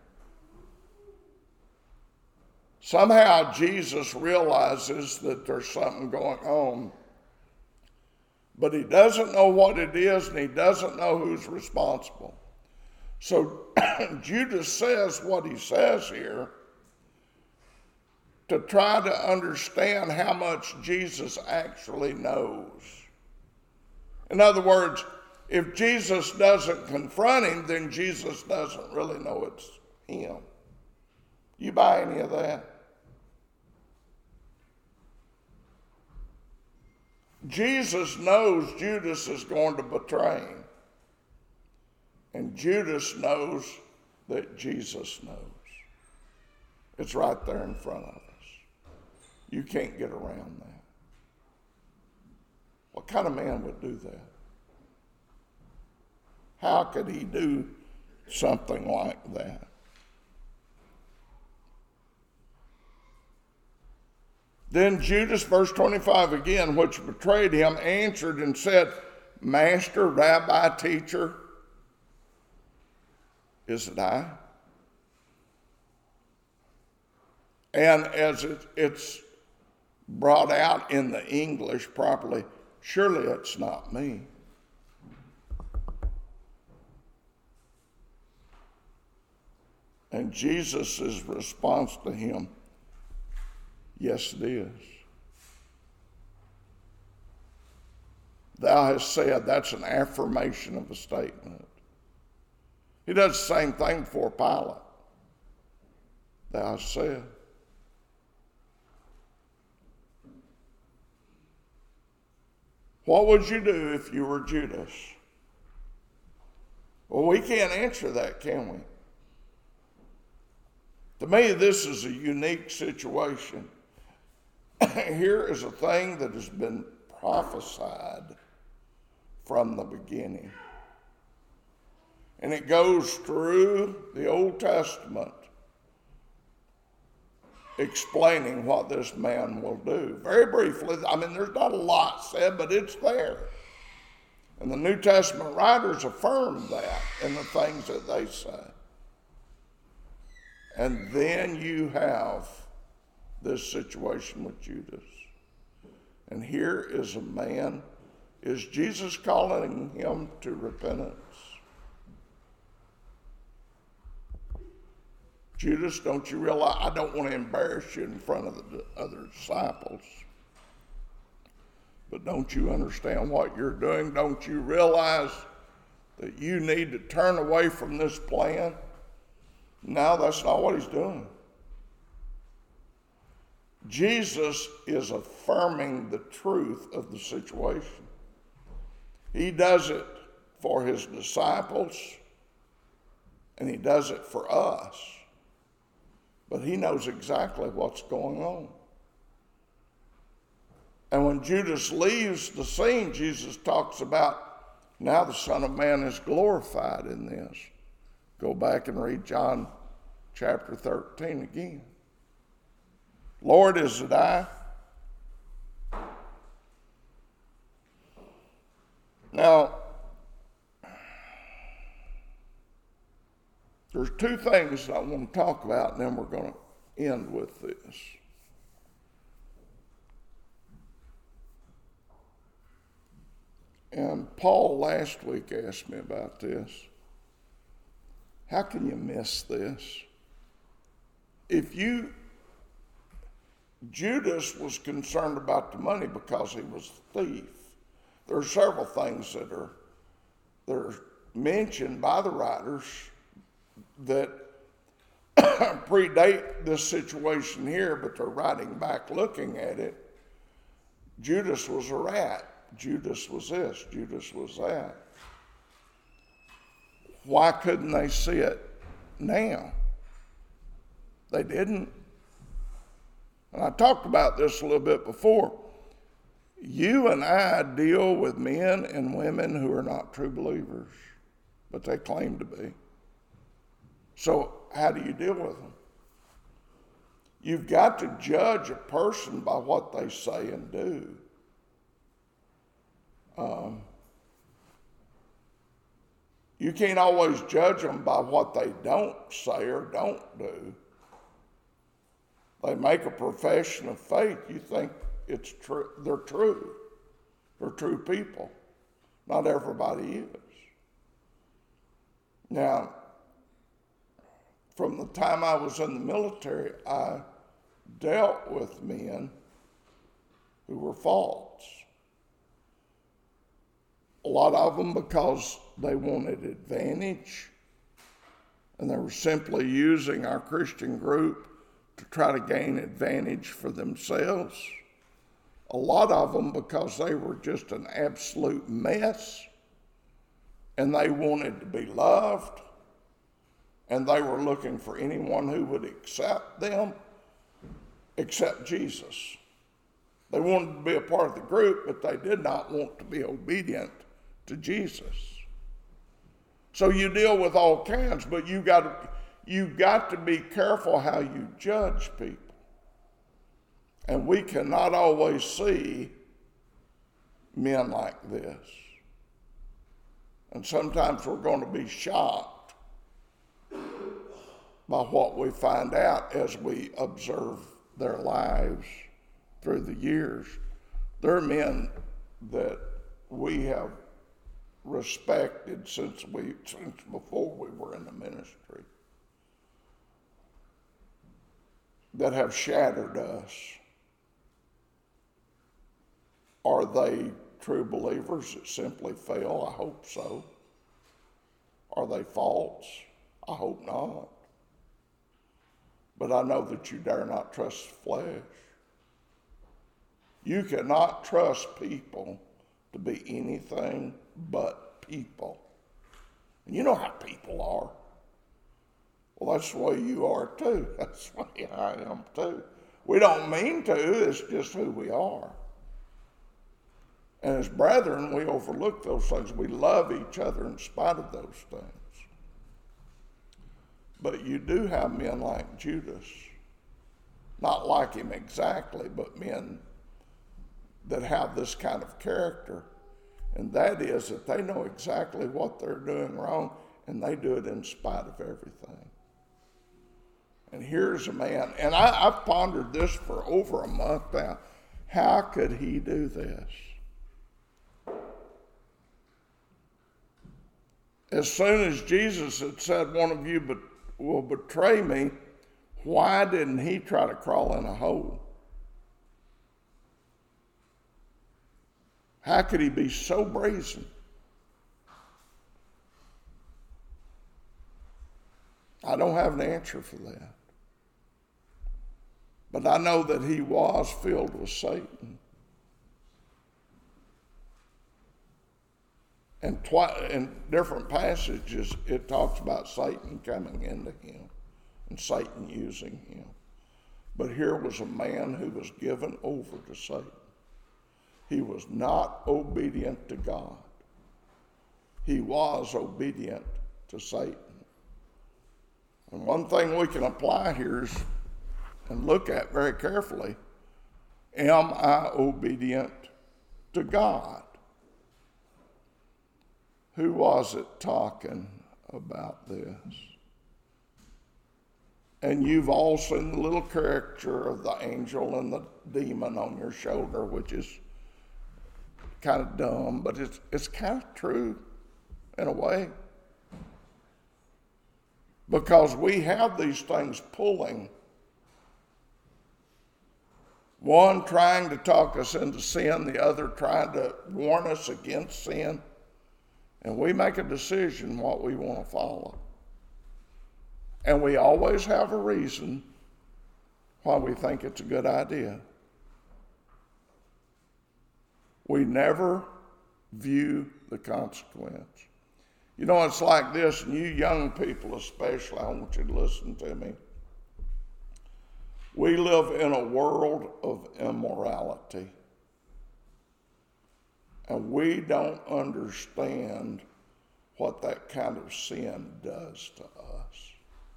Somehow Jesus realizes that there's something going on, but he doesn't know what it is, and he doesn't know who's responsible. So Judas says what he says here to try to understand how much Jesus actually knows. In other words, if Jesus doesn't confront him, then Jesus doesn't really know it's him. You buy any of that? Jesus knows Judas is going to betray him. And Judas knows that Jesus knows. It's right there in front of us. You can't get around that. What kind of man would do that? How could he do something like that? Then Judas, verse twenty-five again, which betrayed him, answered and said, Master, Rabbi, teacher, is it I? And as it, it's brought out in the English properly, surely it's not me. And Jesus' response to him, yes, it is. Thou hast said, that's an affirmation of a statement. He does the same thing for Pilate. Thou hast said. What would you do if you were Judas? Well, we can't answer that, can we? To me, this is a unique situation. Here is a thing that has been prophesied from the beginning. And it goes through the Old Testament explaining what this man will do. Very briefly, I mean, there's not a lot said, but it's there. And the New Testament writers affirm that in the things that they say. And then you have this situation with Judas. And here is a man, is Jesus calling him to repentance? Judas, don't you realize, I don't want to embarrass you in front of the other disciples, but don't you understand what you're doing? Don't you realize that you need to turn away from this plan? No, that's not what he's doing. Jesus is affirming the truth of the situation. He does it for his disciples, and he does it for us. But he knows exactly what's going on. And when Judas leaves the scene, Jesus talks about, now the Son of Man is glorified in this. Go back and read John chapter thirteen again. Lord, is it I? Now, there's two things I want to talk about, and then we're going to end with this. And Paul last week asked me about this. How can you miss this? If you, Judas was concerned about the money because he was a thief. There are several things that are, that are mentioned by the writers that predate this situation here, but they're writing back looking at it. Judas was a rat. Judas was this. Judas was that. Why couldn't they see it now? They didn't. And I talked about this a little bit before. You and I deal with men and women who are not true believers, but they claim to be. So how do you deal with them? You've got to judge a person by what they say and do. Um, you can't always judge them by what they don't say or don't do. They make a profession of faith. You think it's true. They're true. They're true people. Not everybody is. Now, from the time I was in the military, I dealt with men who were false. A lot of them because they wanted advantage, and they were simply using our Christian group to try to gain advantage for themselves. A lot of them because they were just an absolute mess, and they wanted to be loved, and they were looking for anyone who would accept them, except Jesus. They wanted to be a part of the group, but they did not want to be obedient to Jesus. So you deal with all kinds, but you got to, you got to be careful how you judge people. And we cannot always see men like this. And sometimes we're going to be shocked by what we find out as we observe their lives through the years. There are men that we have respected since we since before we were in the ministry that have shattered us. Are they true believers that simply fail? I hope so. Are they false? I hope not. But I know that you dare not trust flesh. You cannot trust people to be anything but people. And you know how people are. Well, that's the way you are too. That's the way I am too. We don't mean to, it's just who we are. And as brethren, we overlook those things. We love each other in spite of those things. But you do have men like Judas, not like him exactly, but men that have this kind of character. And that is that they know exactly what they're doing wrong, and they do it in spite of everything. And here's a man, and I, I've pondered this for over a month now. How could he do this? As soon as Jesus had said, one of you but will betray me, why didn't he try to crawl in a hole? How could he be so brazen? I don't have an answer for that. But I know that he was filled with Satan. And twi- in different passages, it talks about Satan coming into him and Satan using him. But here was a man who was given over to Satan. He was not obedient to God. He was obedient to Satan. And one thing we can apply here is, and look at very carefully, am I obedient to God? Who was it talking about this? And you've all seen the little caricature of the angel and the demon on your shoulder, which is kind of dumb, but it's it's kind of true in a way. Because we have these things pulling. One trying to talk us into sin, the other trying to warn us against sin. And we make a decision what we want to follow. And we always have a reason why we think it's a good idea. We never view the consequence. You know, it's like this, and you young people especially, I want you to listen to me. We live in a world of immorality. And we don't understand what that kind of sin does to us.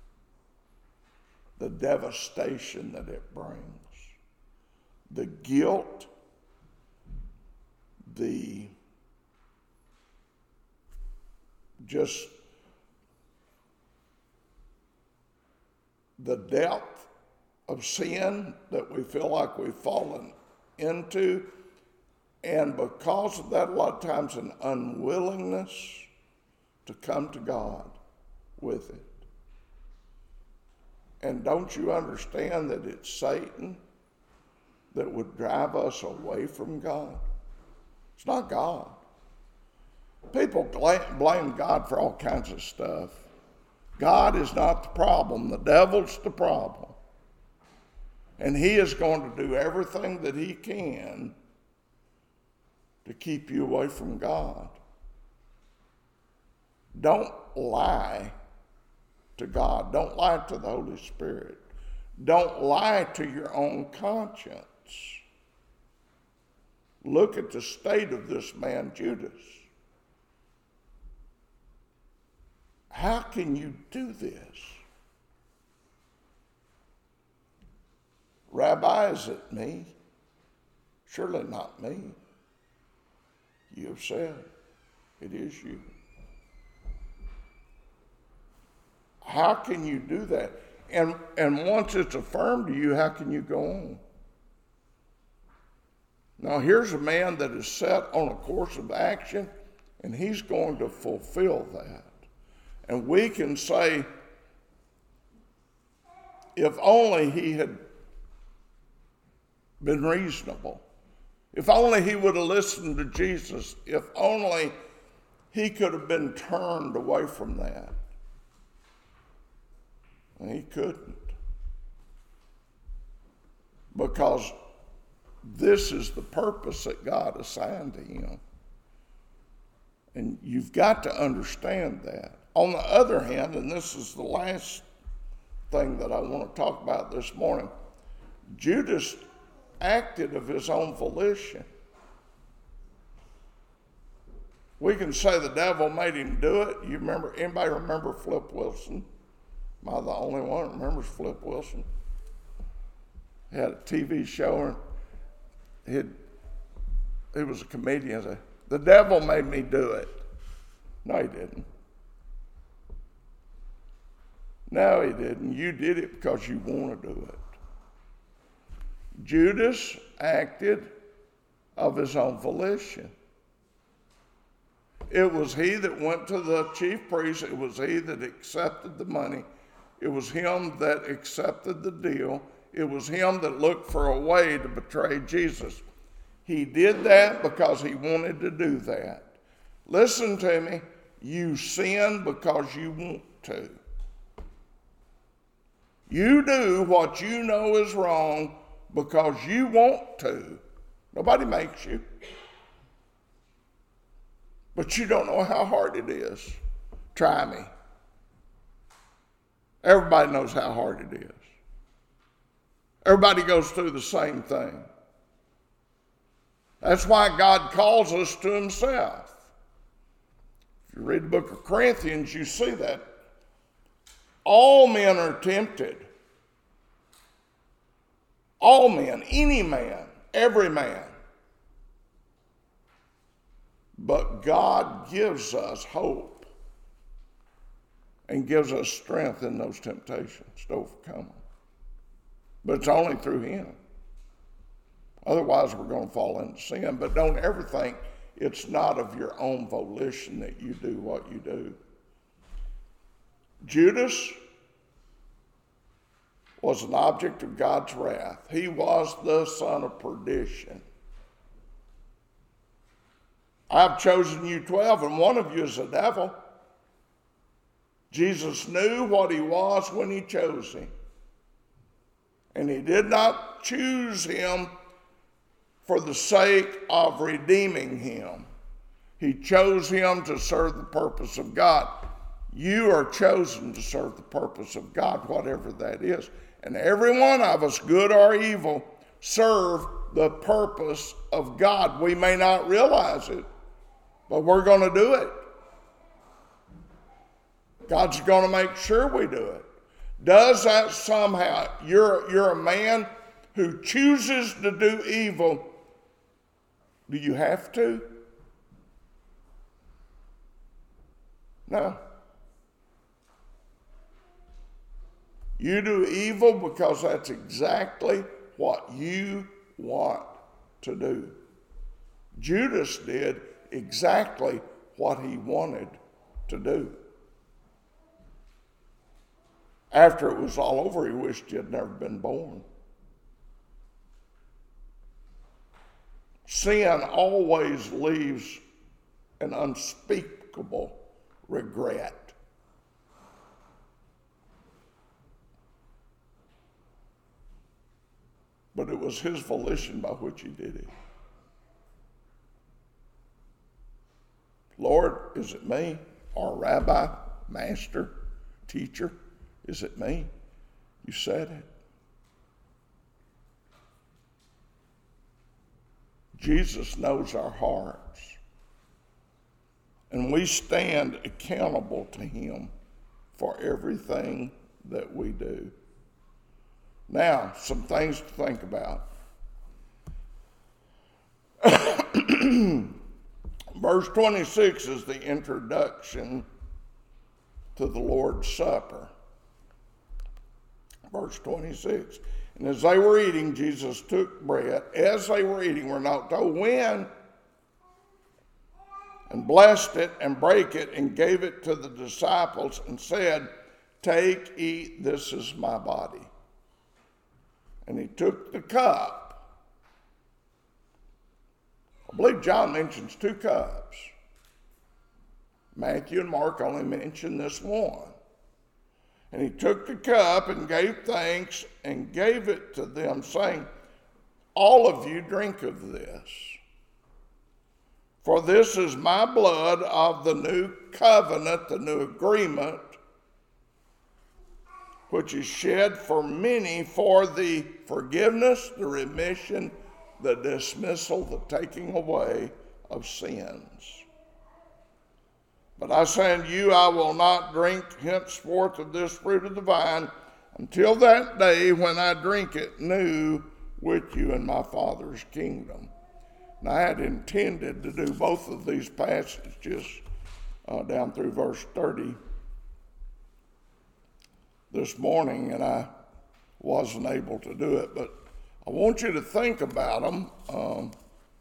The devastation that it brings. The guilt, the just the depth of sin that we feel like we've fallen into, and because of that, a lot of times an unwillingness to come to God with it. And don't you understand that it's Satan that would drive us away from God? It's not God. People blame God for all kinds of stuff. God is not the problem. The devil's the problem. And he is going to do everything that he can to keep you away from God. Don't lie to God. Don't lie to the Holy Spirit. Don't lie to your own conscience. Look at the state of this man, Judas. How can you do this? Rabbi, is it me? Surely not me. You have said it is you. How can you do that? And, and once it's affirmed to you, how can you go on? Now, here's a man that is set on a course of action, and he's going to fulfill that. And we can say, if only he had been reasonable, if only he would have listened to Jesus, if only he could have been turned away from that. And he couldn't. Because this is the purpose that God assigned to him. And you've got to understand that. On the other hand, and this is the last thing that I want to talk about this morning, Judas acted of his own volition. We can say the devil made him do it. You remember, anybody remember Flip Wilson? Am I the only one that remembers Flip Wilson? He had a T V show, and he'd, he was a comedian. Said, the devil made me do it. No, he didn't. No, he didn't. You did it because you want to do it. Judas acted of his own volition. It was he that went to the chief priest. It was he that accepted the money. It was him that accepted the deal. It was him that looked for a way to betray Jesus. He did that because he wanted to do that. Listen to me. You sin because you want to. You do what you know is wrong because you want to. Nobody makes you. But you don't know how hard it is. Try me. Everybody knows how hard it is. Everybody goes through the same thing. That's why God calls us to himself. If you read the book of Corinthians, you see that. All men are tempted. All men, any man, every man. But God gives us hope and gives us strength in those temptations to overcome them. But it's only through him. Otherwise, we're going to fall into sin. But don't ever think it's not of your own volition that you do what you do. Judas was an object of God's wrath. He was the son of perdition. I've chosen you twelve, and one of you is a devil. Jesus knew what he was when he chose him. And he did not choose him for the sake of redeeming him. He chose him to serve the purpose of God. You are chosen to serve the purpose of God, whatever that is. And every one of us, good or evil, serve the purpose of God. We may not realize it, but we're going to do it. God's going to make sure we do it. Does that somehow, you're, you're a man who chooses to do evil, do you have to? No. You do evil because that's exactly what you want to do. Judas did exactly what he wanted to do. After it was all over, he wished he had never been born. Sin always leaves an unspeakable regret. But it was his volition by which he did it. Lord, is it me? Or Rabbi, Master, Teacher, is it me? You said it. Jesus knows our hearts. And we stand accountable to him for everything that we do. Now, some things to think about. Verse twenty-six is the introduction to the Lord's Supper. Verse twenty-six. And as they were eating, Jesus took bread. As they were eating, we're not told when, and blessed it and brake it and gave it to the disciples and said, "Take, eat, this is my body." And he took the cup. I believe John mentions two cups. Matthew and Mark only mention this one. And he took the cup and gave thanks and gave it to them, saying, "All of you drink of this. For this is my blood of the new covenant," the new agreement, "which is shed for many for the forgiveness, the remission, the dismissal, the taking away of sins. But I say unto you, I will not drink henceforth of this fruit of the vine until that day when I drink it new with you in my Father's kingdom." And I had intended to do both of these passages uh, down through verse thirty this morning, and I wasn't able to do it, but I want you to think about them. Um,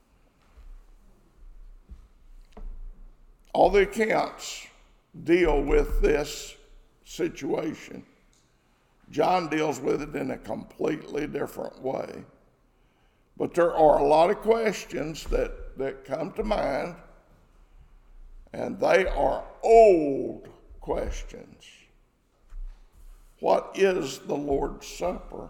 all the accounts deal with this situation. John deals with it in a completely different way. But there are a lot of questions that, that come to mind, and they are old questions. What is the Lord's Supper?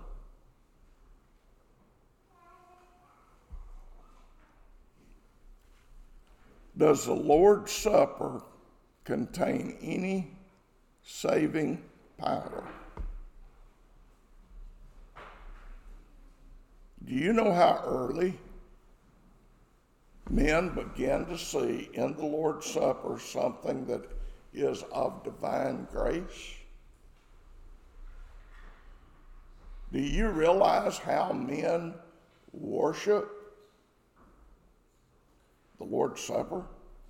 Does the Lord's Supper contain any saving power? Do you know how early men began to see in the Lord's Supper something that is of divine grace? Do you realize how men worship the Lord's Supper?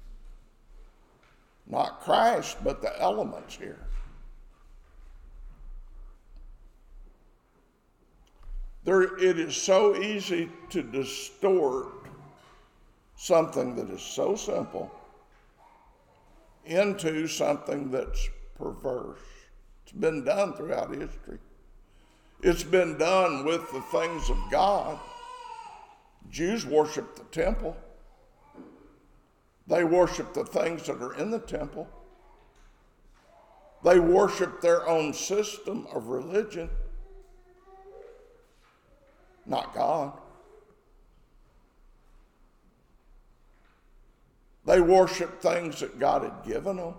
Not Christ, but the elements here. There, it is so easy to distort something that is so simple into something that's perverse. It's been done throughout history. It's been done with the things of God. Jews worshiped the temple. They worship the things that are in the temple. They worship their own system of religion, not God. They worship things that God had given them.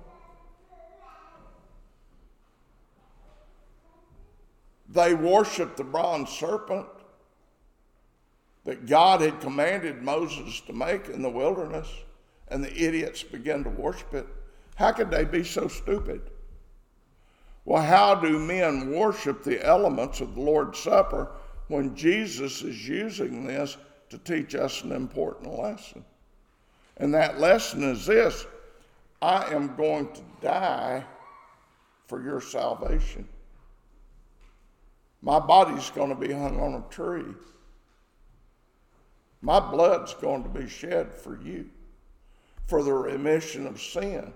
They worship the bronze serpent that God had commanded Moses to make in the wilderness, and the idiots began to worship it. How could they be so stupid? Well, how do men worship the elements of the Lord's Supper when Jesus is using this to teach us an important lesson? And that lesson is this: I am going to die for your salvation. My body's going to be hung on a tree. My blood's going to be shed for you, for the remission of sin.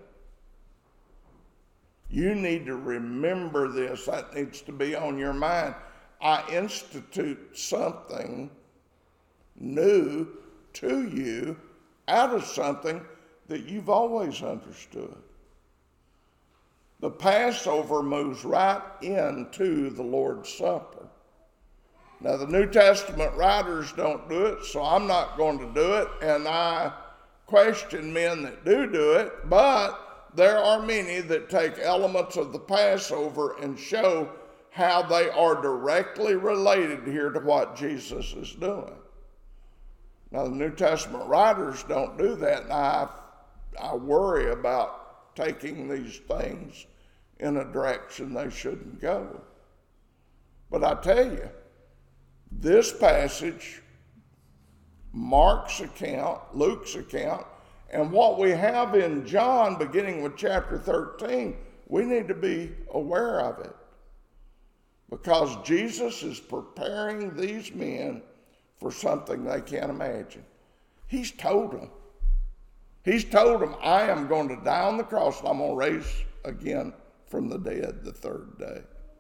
You need to remember this. That needs to be on your mind. I institute something new to you out of something that you've always understood. The Passover moves right into the Lord's Supper. Now, the New Testament writers don't do it, so I'm not going to do it, and I question men that do do it, but there are many that take elements of the Passover and show how they are directly related here to what Jesus is doing. Now, the New Testament writers don't do that, and I, I worry about taking these things in a direction they shouldn't go. But I tell you, this passage, Mark's account, Luke's account, and what we have in John, beginning with chapter thirteen, we need to be aware of it. Because Jesus is preparing these men for something they can't imagine. He's told them. He's told them, I am going to die on the cross and I'm going to raise again from the dead the third day.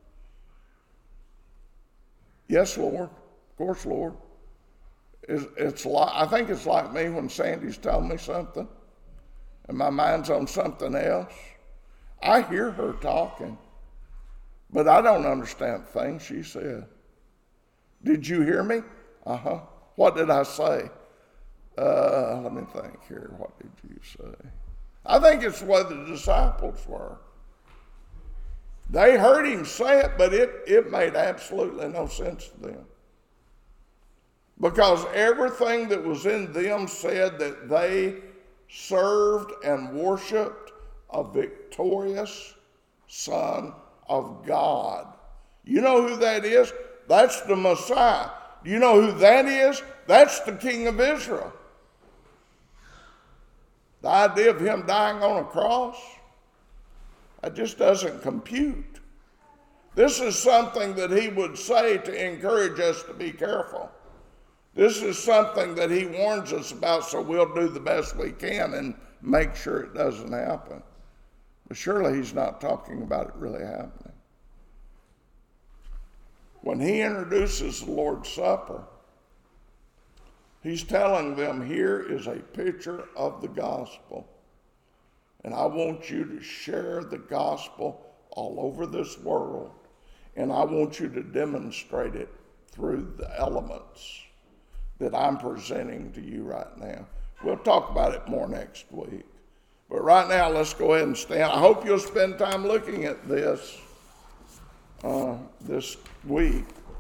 Yes, Lord. Of course, Lord. It's, it's like, I think it's like me when Sandy's telling me something and my mind's on something else. I hear her talking, but I don't understand the thing she said. Did you hear me? Uh-huh. What did I say? Uh, let me think here. What did you say? I think it's the way the disciples were. They heard him say it, but it, it made absolutely no sense to them. Because everything that was in them said that they served and worshiped a victorious Son of God. You know who that is? That's the Messiah. Do you know who that is? That's the King of Israel. The idea of him dying on a cross, that just doesn't compute. This is something that he would say to encourage us to be careful. This is something that he warns us about, so we'll do the best we can and make sure it doesn't happen. But surely he's not talking about it really happening. When he introduces the Lord's Supper, he's telling them here is a picture of the gospel. And I want you to share the gospel all over this world. And I want you to demonstrate it through the elements that I'm presenting to you right now. We'll talk about it more next week. But right now, let's go ahead and stand. I hope you'll spend time looking at this uh, this week.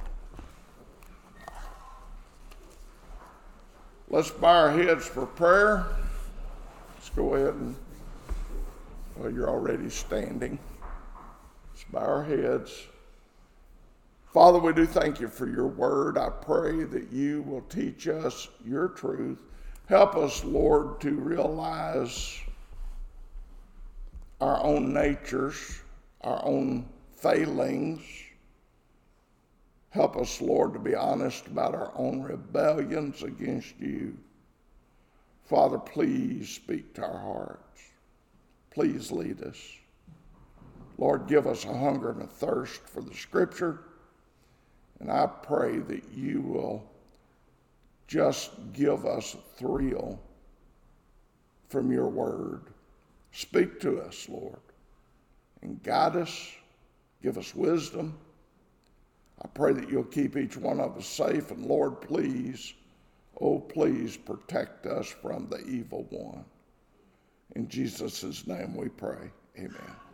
Let's bow our heads for prayer. Let's go ahead and, well, you're already standing. Let's bow our heads. Father, we do thank you for your word. I pray that you will teach us your truth. Help us, Lord, to realize our own natures, our own failings. Help us, Lord, to be honest about our own rebellions against you. Father, please speak to our hearts. Please lead us. Lord, give us a hunger and a thirst for the Scripture. And I pray that you will just give us a thrill from your word. Speak to us, Lord, and guide us. Give us wisdom. I pray that you'll keep each one of us safe. And Lord, please, oh, please protect us from the evil one. In Jesus' name we pray. Amen.